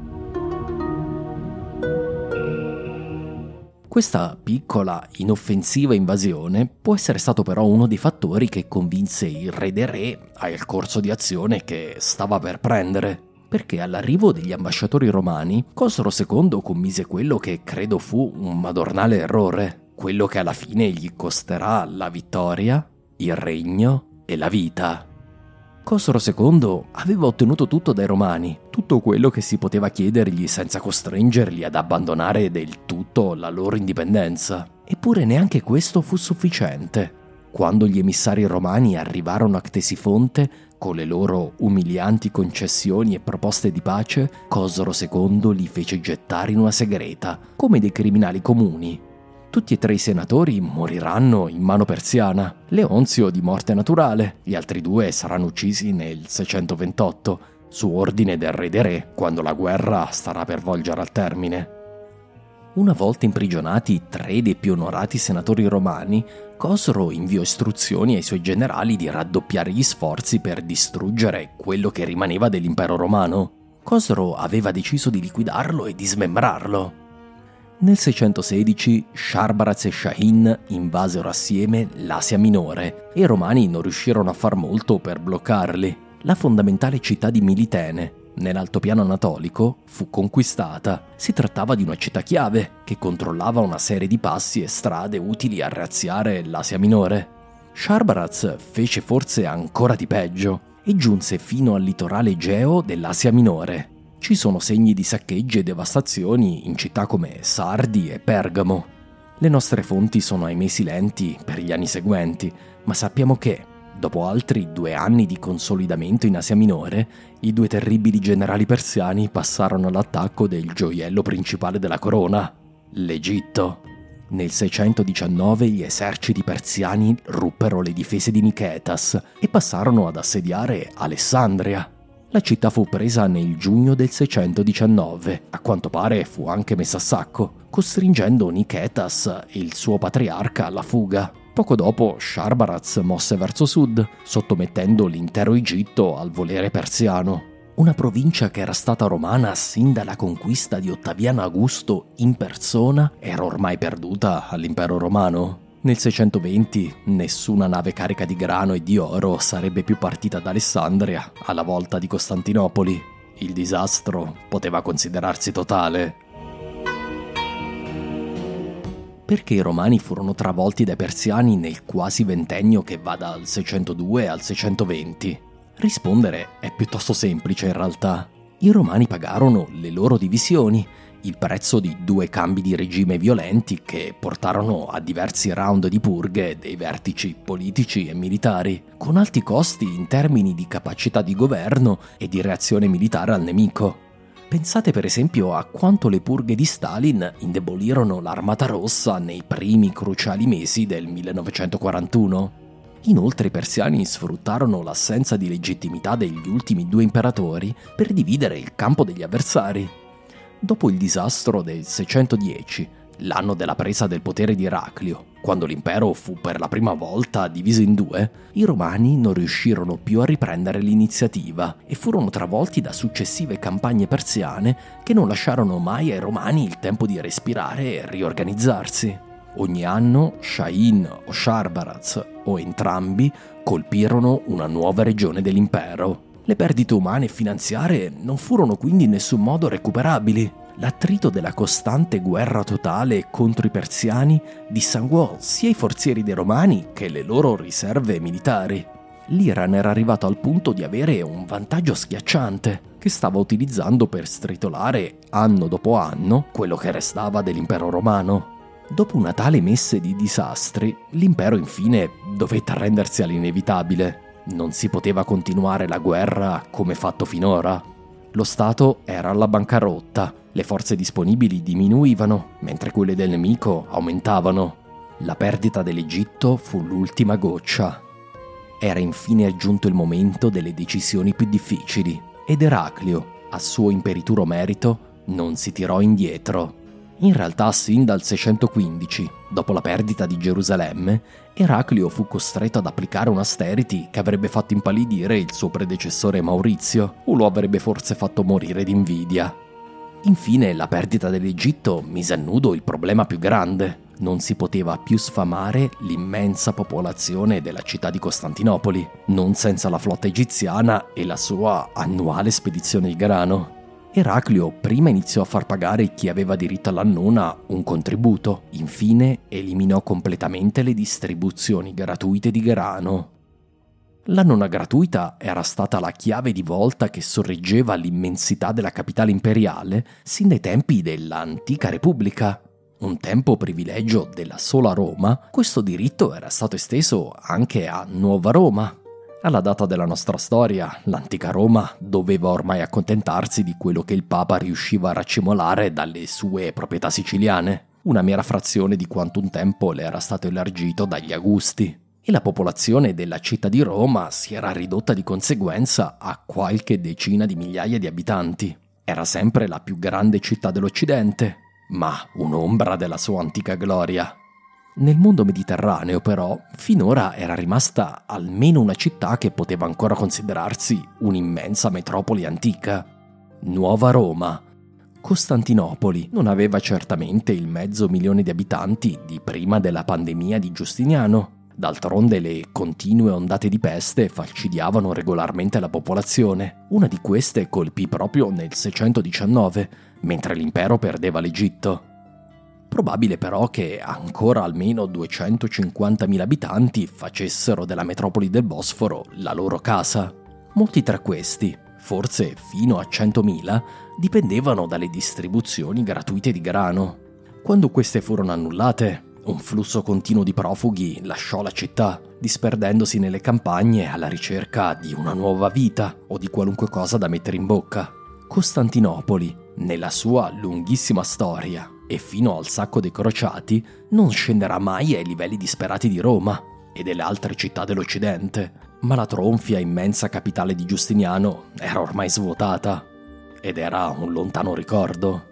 Questa piccola, inoffensiva invasione può essere stato però uno dei fattori che convinse il re dei re al corso di azione che stava per prendere, perché all'arrivo degli ambasciatori romani, Cosro secondo commise quello che credo fu un madornale errore, quello che alla fine gli costerà la vittoria, il regno e la vita. Cosro secondo aveva ottenuto tutto dai Romani, tutto quello che si poteva chiedergli senza costringerli ad abbandonare del tutto la loro indipendenza. Eppure neanche questo fu sufficiente. Quando gli emissari romani arrivarono a Ctesifonte con le loro umilianti concessioni e proposte di pace, Cosro secondo li fece gettare in una segreta, come dei criminali comuni. Tutti e tre i senatori moriranno in mano persiana, Leonzio di morte naturale, gli altri due saranno uccisi nel seicentoventotto, su ordine del re dei re, quando la guerra starà per volgere al termine. Una volta imprigionati tre dei più onorati senatori romani, Cosro inviò istruzioni ai suoi generali di raddoppiare gli sforzi per distruggere quello che rimaneva dell'impero romano. Cosro aveva deciso di liquidarlo e dismembrarlo. Nel seicentosedici Sharbaraz e Shahin invasero assieme l'Asia Minore e i Romani non riuscirono a far molto per bloccarli. La fondamentale città di Militene, nell'altopiano anatolico, fu conquistata. Si trattava di una città chiave che controllava una serie di passi e strade utili a razziare l'Asia Minore. Sharbaraz fece forse ancora di peggio e giunse fino al litorale Egeo dell'Asia Minore. Ci sono segni di saccheggi e devastazioni in città come Sardi e Pergamo. Le nostre fonti sono ahimè silenti per gli anni seguenti, ma sappiamo che, dopo altri due anni di consolidamento in Asia Minore, i due terribili generali persiani passarono all'attacco del gioiello principale della corona, l'Egitto. Nel seicentodiciannove gli eserciti persiani ruppero le difese di Nicetas e passarono ad assediare Alessandria. La città fu presa nel giugno del seicentodiciannove, a quanto pare fu anche messa a sacco, costringendo Nicetas e il suo patriarca alla fuga. Poco dopo Sharbaraz mosse verso sud, sottomettendo l'intero Egitto al volere persiano. Una provincia che era stata romana sin dalla conquista di Ottaviano Augusto in persona era ormai perduta all'impero romano. Nel seicentoventi nessuna nave carica di grano e di oro sarebbe più partita da Alessandria alla volta di Costantinopoli. Il disastro poteva considerarsi totale. Perché i romani furono travolti dai persiani nel quasi ventennio che va dal seicentodue al seicentoventi? Rispondere è piuttosto semplice in realtà. I romani pagarono le loro divisioni, il prezzo di due cambi di regime violenti che portarono a diversi round di purghe dei vertici politici e militari, con alti costi in termini di capacità di governo e di reazione militare al nemico. Pensate per esempio a quanto le purghe di Stalin indebolirono l'Armata Rossa nei primi cruciali mesi del millenovecentoquarantuno. Inoltre i persiani sfruttarono l'assenza di legittimità degli ultimi due imperatori per dividere il campo degli avversari. Dopo il disastro del seicentodieci, l'anno della presa del potere di Eraclio, quando l'impero fu per la prima volta diviso in due, i romani non riuscirono più a riprendere l'iniziativa e furono travolti da successive campagne persiane che non lasciarono mai ai romani il tempo di respirare e riorganizzarsi. Ogni anno Shahin o Sharbaraz, o entrambi, colpirono una nuova regione dell'impero. Le perdite umane e finanziarie non furono quindi in nessun modo recuperabili. L'attrito della costante guerra totale contro i persiani dissanguò sia i forzieri dei Romani che le loro riserve militari. L'Iran era arrivato al punto di avere un vantaggio schiacciante che stava utilizzando per stritolare anno dopo anno quello che restava dell'impero romano. Dopo una tale messe di disastri, l'impero infine dovette arrendersi all'inevitabile. Non si poteva continuare la guerra come fatto finora. Lo Stato era alla bancarotta, le forze disponibili diminuivano, mentre quelle del nemico aumentavano. La perdita dell'Egitto fu l'ultima goccia. Era infine giunto il momento delle decisioni più difficili, ed Eraclio, a suo imperituro merito, non si tirò indietro. In realtà, sin dal seicentoquindici, dopo la perdita di Gerusalemme, Eraclio fu costretto ad applicare un'austerity che avrebbe fatto impallidire il suo predecessore Maurizio, o lo avrebbe forse fatto morire d'invidia. Infine, la perdita dell'Egitto mise a nudo il problema più grande. Non si poteva più sfamare l'immensa popolazione della città di Costantinopoli, non senza la flotta egiziana e la sua annuale spedizione di grano. Eraclio prima iniziò a far pagare chi aveva diritto all'annona un contributo, infine eliminò completamente le distribuzioni gratuite di grano. L'annona gratuita era stata la chiave di volta che sorreggeva l'immensità della capitale imperiale sin dai tempi dell'antica Repubblica. Un tempo privilegio della sola Roma, questo diritto era stato esteso anche a Nuova Roma. Alla data della nostra storia, l'antica Roma doveva ormai accontentarsi di quello che il Papa riusciva a raccimolare dalle sue proprietà siciliane, una mera frazione di quanto un tempo le era stato elargito dagli Augusti, e la popolazione della città di Roma si era ridotta di conseguenza a qualche decina di migliaia di abitanti. Era sempre la più grande città dell'Occidente, ma un'ombra della sua antica gloria. Nel mondo mediterraneo, però, finora era rimasta almeno una città che poteva ancora considerarsi un'immensa metropoli antica. Nuova Roma. Costantinopoli non aveva certamente il mezzo milione di abitanti di prima della pandemia di Giustiniano. D'altronde le continue ondate di peste falcidiavano regolarmente la popolazione. Una di queste colpì proprio nel seicentodiciannove, mentre l'impero perdeva l'Egitto. Probabile però che ancora almeno duecentocinquantamila abitanti facessero della metropoli del Bosforo la loro casa. Molti tra questi, forse fino a centomila, dipendevano dalle distribuzioni gratuite di grano. Quando queste furono annullate, un flusso continuo di profughi lasciò la città, disperdendosi nelle campagne alla ricerca di una nuova vita o di qualunque cosa da mettere in bocca. Costantinopoli, nella sua lunghissima storia, e fino al sacco dei crociati, non scenderà mai ai livelli disperati di Roma e delle altre città dell'Occidente, ma la tronfia immensa capitale di Giustiniano era ormai svuotata ed era un lontano ricordo.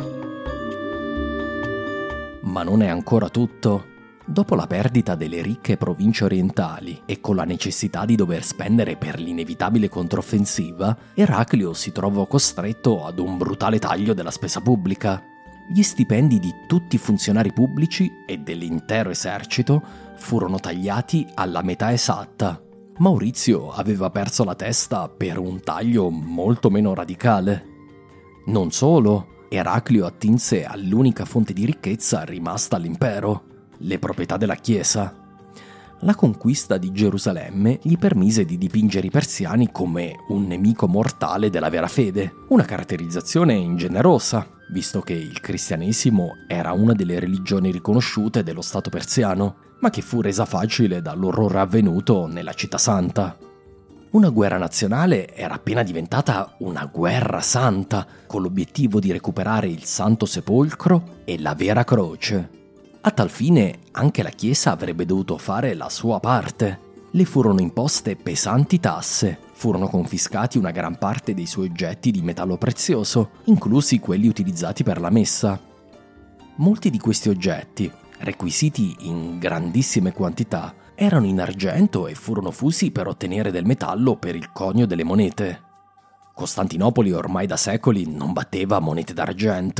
Ma non è ancora tutto. Dopo la perdita delle ricche province orientali e con la necessità di dover spendere per l'inevitabile controffensiva, Eraclio si trovò costretto ad un brutale taglio della spesa pubblica. Gli stipendi di tutti i funzionari pubblici e dell'intero esercito furono tagliati alla metà esatta. Maurizio aveva perso la testa per un taglio molto meno radicale. Non solo, Eraclio attinse all'unica fonte di ricchezza rimasta all'impero, le proprietà della Chiesa. La conquista di Gerusalemme gli permise di dipingere i persiani come un nemico mortale della vera fede, una caratterizzazione ingenerosa, visto che il cristianesimo era una delle religioni riconosciute dello Stato persiano, ma che fu resa facile dall'orrore avvenuto nella città santa. Una guerra nazionale era appena diventata una guerra santa, con l'obiettivo di recuperare il Santo Sepolcro e la vera croce. A tal fine anche la Chiesa avrebbe dovuto fare la sua parte. Le furono imposte pesanti tasse, furono confiscati una gran parte dei suoi oggetti di metallo prezioso, inclusi quelli utilizzati per la messa. Molti di questi oggetti, requisiti in grandissime quantità, erano in argento e furono fusi per ottenere del metallo per il conio delle monete. Costantinopoli ormai da secoli non batteva monete d'argento.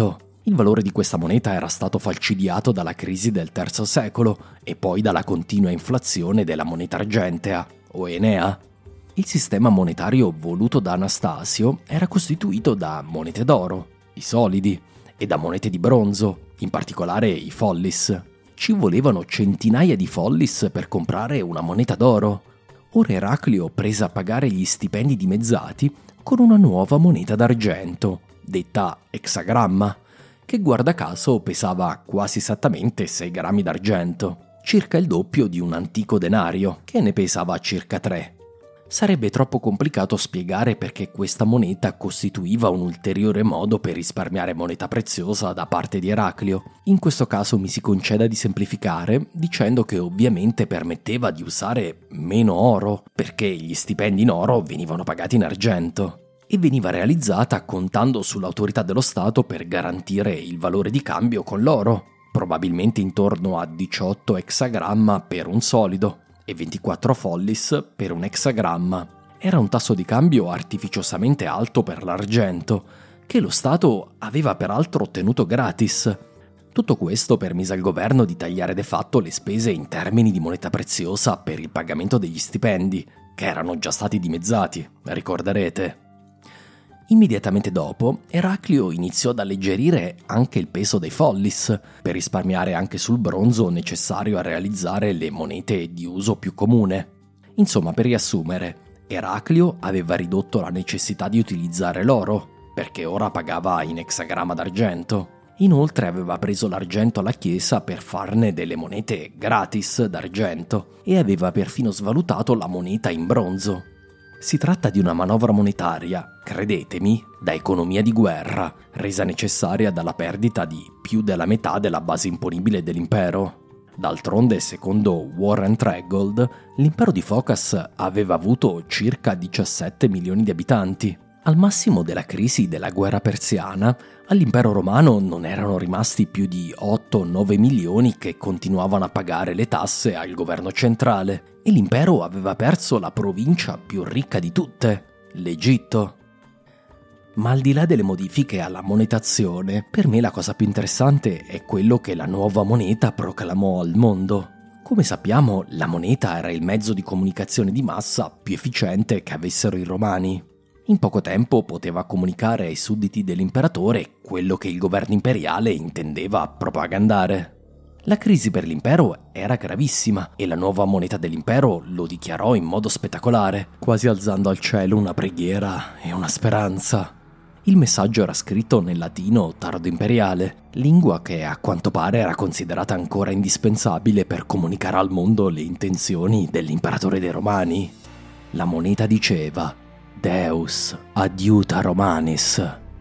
Il valore di questa moneta era stato falcidiato dalla crisi del terzo secolo e poi dalla continua inflazione della moneta argentea, o Enea. Il sistema monetario voluto da Anastasio era costituito da monete d'oro, i solidi, e da monete di bronzo, in particolare i follis. Ci volevano centinaia di follis per comprare una moneta d'oro. Ora Eraclio prese a pagare gli stipendi dimezzati con una nuova moneta d'argento, detta exagramma, che guarda caso pesava quasi esattamente sei grammi d'argento, circa il doppio di un antico denario, che ne pesava circa tre. Sarebbe troppo complicato spiegare perché questa moneta costituiva un ulteriore modo per risparmiare moneta preziosa da parte di Eraclio. In questo caso mi si conceda di semplificare dicendo che ovviamente permetteva di usare meno oro, perché gli stipendi in oro venivano pagati in argento, e veniva realizzata contando sull'autorità dello Stato per garantire il valore di cambio con l'oro, probabilmente intorno a diciotto exagramma per un solido e ventiquattro follis per un exagramma. Era un tasso di cambio artificiosamente alto per l'argento, che lo Stato aveva peraltro ottenuto gratis. Tutto questo permise al governo di tagliare de fatto le spese in termini di moneta preziosa per il pagamento degli stipendi, che erano già stati dimezzati, ricorderete. Immediatamente dopo, Eraclio iniziò ad alleggerire anche il peso dei follis, per risparmiare anche sul bronzo necessario a realizzare le monete di uso più comune. Insomma, per riassumere, Eraclio aveva ridotto la necessità di utilizzare l'oro, perché ora pagava in exagramma d'argento. Inoltre aveva preso l'argento alla Chiesa per farne delle monete gratis d'argento e aveva perfino svalutato la moneta in bronzo. Si tratta di una manovra monetaria, credetemi, da economia di guerra, resa necessaria dalla perdita di più della metà della base imponibile dell'impero. D'altronde, secondo Warren Treadgold, l'impero di Phocas aveva avuto circa diciassette milioni di abitanti. Al massimo della crisi della guerra persiana, all'impero romano non erano rimasti più di otto nove milioni che continuavano a pagare le tasse al governo centrale, e l'impero aveva perso la provincia più ricca di tutte, l'Egitto. Ma al di là delle modifiche alla monetazione, per me la cosa più interessante è quello che la nuova moneta proclamò al mondo. Come sappiamo, la moneta era il mezzo di comunicazione di massa più efficiente che avessero i romani. In poco tempo poteva comunicare ai sudditi dell'imperatore quello che il governo imperiale intendeva propagandare. La crisi per l'impero era gravissima e la nuova moneta dell'impero lo dichiarò in modo spettacolare, quasi alzando al cielo una preghiera e una speranza. Il messaggio era scritto nel latino tardo-imperiale, lingua che a quanto pare era considerata ancora indispensabile per comunicare al mondo le intenzioni dell'imperatore dei Romani. La moneta diceva: Deus adiuta Romanis,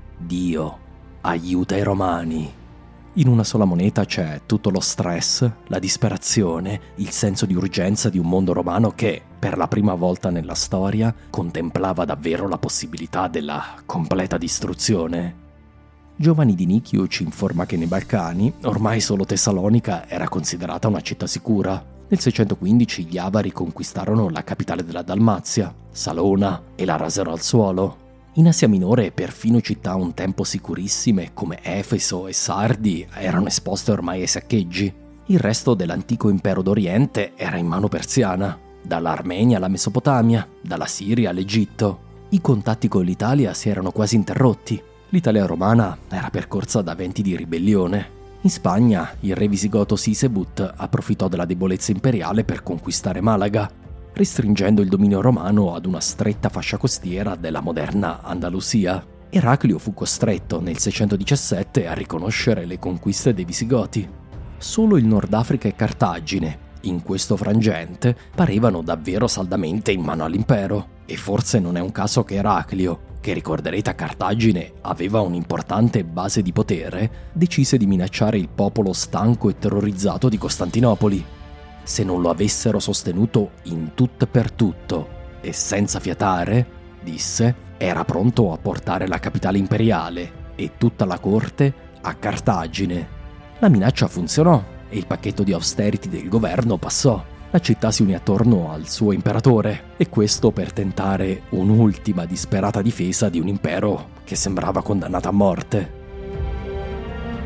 Dio aiuta i Romani. In una sola moneta c'è tutto lo stress, la disperazione, il senso di urgenza di un mondo romano che, per la prima volta nella storia, contemplava davvero la possibilità della completa distruzione. Giovanni di Nicchio ci informa che nei Balcani ormai solo Tessalonica era considerata una città sicura. Nel seicentoquindici gli Avari conquistarono la capitale della Dalmazia, Salona, e la rasero al suolo. In Asia Minore perfino città un tempo sicurissime come Efeso e Sardi erano esposte ormai ai saccheggi. Il resto dell'antico impero d'Oriente era in mano persiana, dall'Armenia alla Mesopotamia, dalla Siria all'Egitto. I contatti con l'Italia si erano quasi interrotti. L'Italia romana era percorsa da venti di ribellione. In Spagna il re visigoto Sisebut approfittò della debolezza imperiale per conquistare Malaga, restringendo il dominio romano ad una stretta fascia costiera della moderna Andalusia. Eraclio fu costretto nel seicentodiciassette a riconoscere le conquiste dei Visigoti. Solo il Nord Africa e Cartagine, in questo frangente, parevano davvero saldamente in mano all'impero, e forse non è un caso che Eraclio, che ricorderete a Cartagine aveva un'importante base di potere, decise di minacciare il popolo stanco e terrorizzato di Costantinopoli. Se non lo avessero sostenuto in tutto e per tutto e senza fiatare, disse, era pronto a portare la capitale imperiale e tutta la corte a Cartagine. La minaccia funzionò e il pacchetto di austerity del governo passò. La città si unì attorno al suo imperatore, e questo per tentare un'ultima disperata difesa di un impero che sembrava condannato a morte.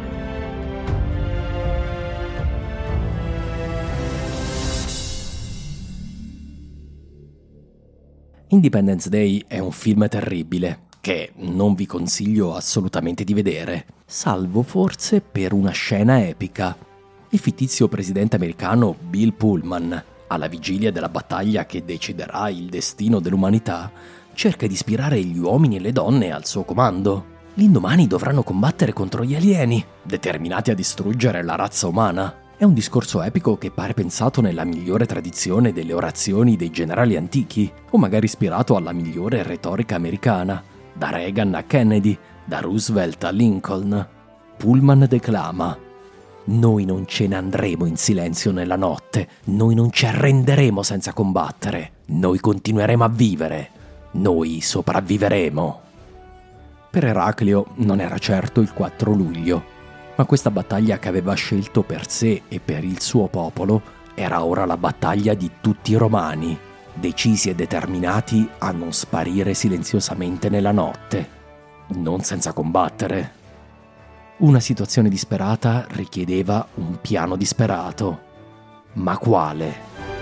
Independence Day è un film terribile che non vi consiglio assolutamente di vedere, salvo forse per una scena epica. Il fittizio presidente americano Bill Pullman, alla vigilia della battaglia che deciderà il destino dell'umanità, cerca di ispirare gli uomini e le donne al suo comando. L'indomani dovranno combattere contro gli alieni, determinati a distruggere la razza umana. È un discorso epico che pare pensato nella migliore tradizione delle orazioni dei generali antichi, o magari ispirato alla migliore retorica americana, da Reagan a Kennedy, da Roosevelt a Lincoln. Pullman declama: «Noi non ce ne andremo in silenzio nella notte, noi non ci arrenderemo senza combattere, noi continueremo a vivere, noi sopravviveremo». Per Eraclio non era certo il quattro luglio, ma questa battaglia che aveva scelto per sé e per il suo popolo era ora la battaglia di tutti i romani, decisi e determinati a non sparire silenziosamente nella notte, non senza combattere. Una situazione disperata richiedeva un piano disperato. Ma quale?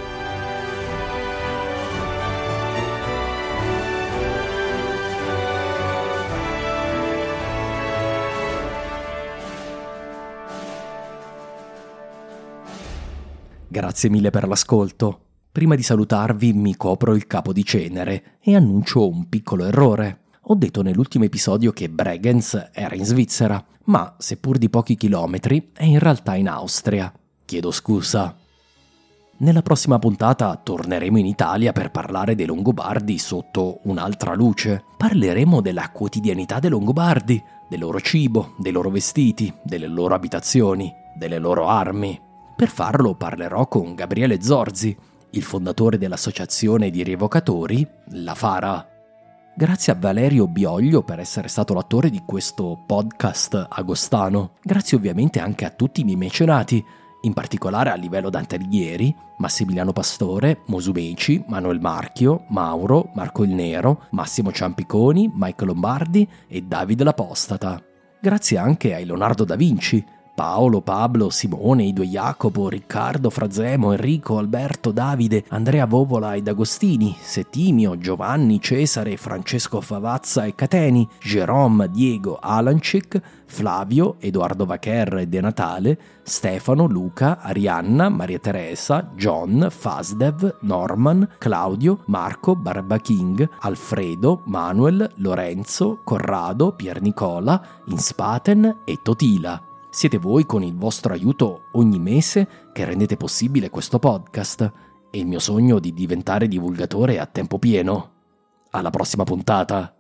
Grazie mille per l'ascolto. Prima di salutarvi mi copro il capo di cenere e annuncio un piccolo errore. Ho detto nell'ultimo episodio che Bregenz era in Svizzera, ma seppur di pochi chilometri è in realtà in Austria. Chiedo scusa. Nella prossima puntata torneremo in Italia per parlare dei Longobardi sotto un'altra luce. Parleremo della quotidianità dei Longobardi, del loro cibo, dei loro vestiti, delle loro abitazioni, delle loro armi. Per farlo parlerò con Gabriele Zorzi, il fondatore dell'associazione di rievocatori, la Fara. Grazie a Valerio Bioglio per essere stato l'attore di questo podcast agostano. Grazie ovviamente anche a tutti i miei mecenati, in particolare a livello Dante Alighieri, Massimiliano Pastore, Mosumeci, Manuel Marchio, Mauro, Marco il Nero, Massimo Ciampiconi, Mike Lombardi e Davide l'Apostata. Grazie anche a Leonardo da Vinci, Paolo, Pablo, Simone, Ido e Jacopo, Riccardo, Frazemo, Enrico, Alberto, Davide, Andrea Vovola ed Agostini, Settimio, Giovanni, Cesare, Francesco Favazza e Cateni, Jerome, Diego, Alancic, Flavio, Edoardo Vacher e De Natale, Stefano, Luca, Arianna, Maria Teresa, John, Fasdev, Norman, Claudio, Marco, Barba King, Alfredo, Manuel, Lorenzo, Corrado, Pier Nicola, Inspaten e Totila. Siete voi con il vostro aiuto ogni mese che rendete possibile questo podcast e il mio sogno di diventare divulgatore a tempo pieno. Alla prossima puntata!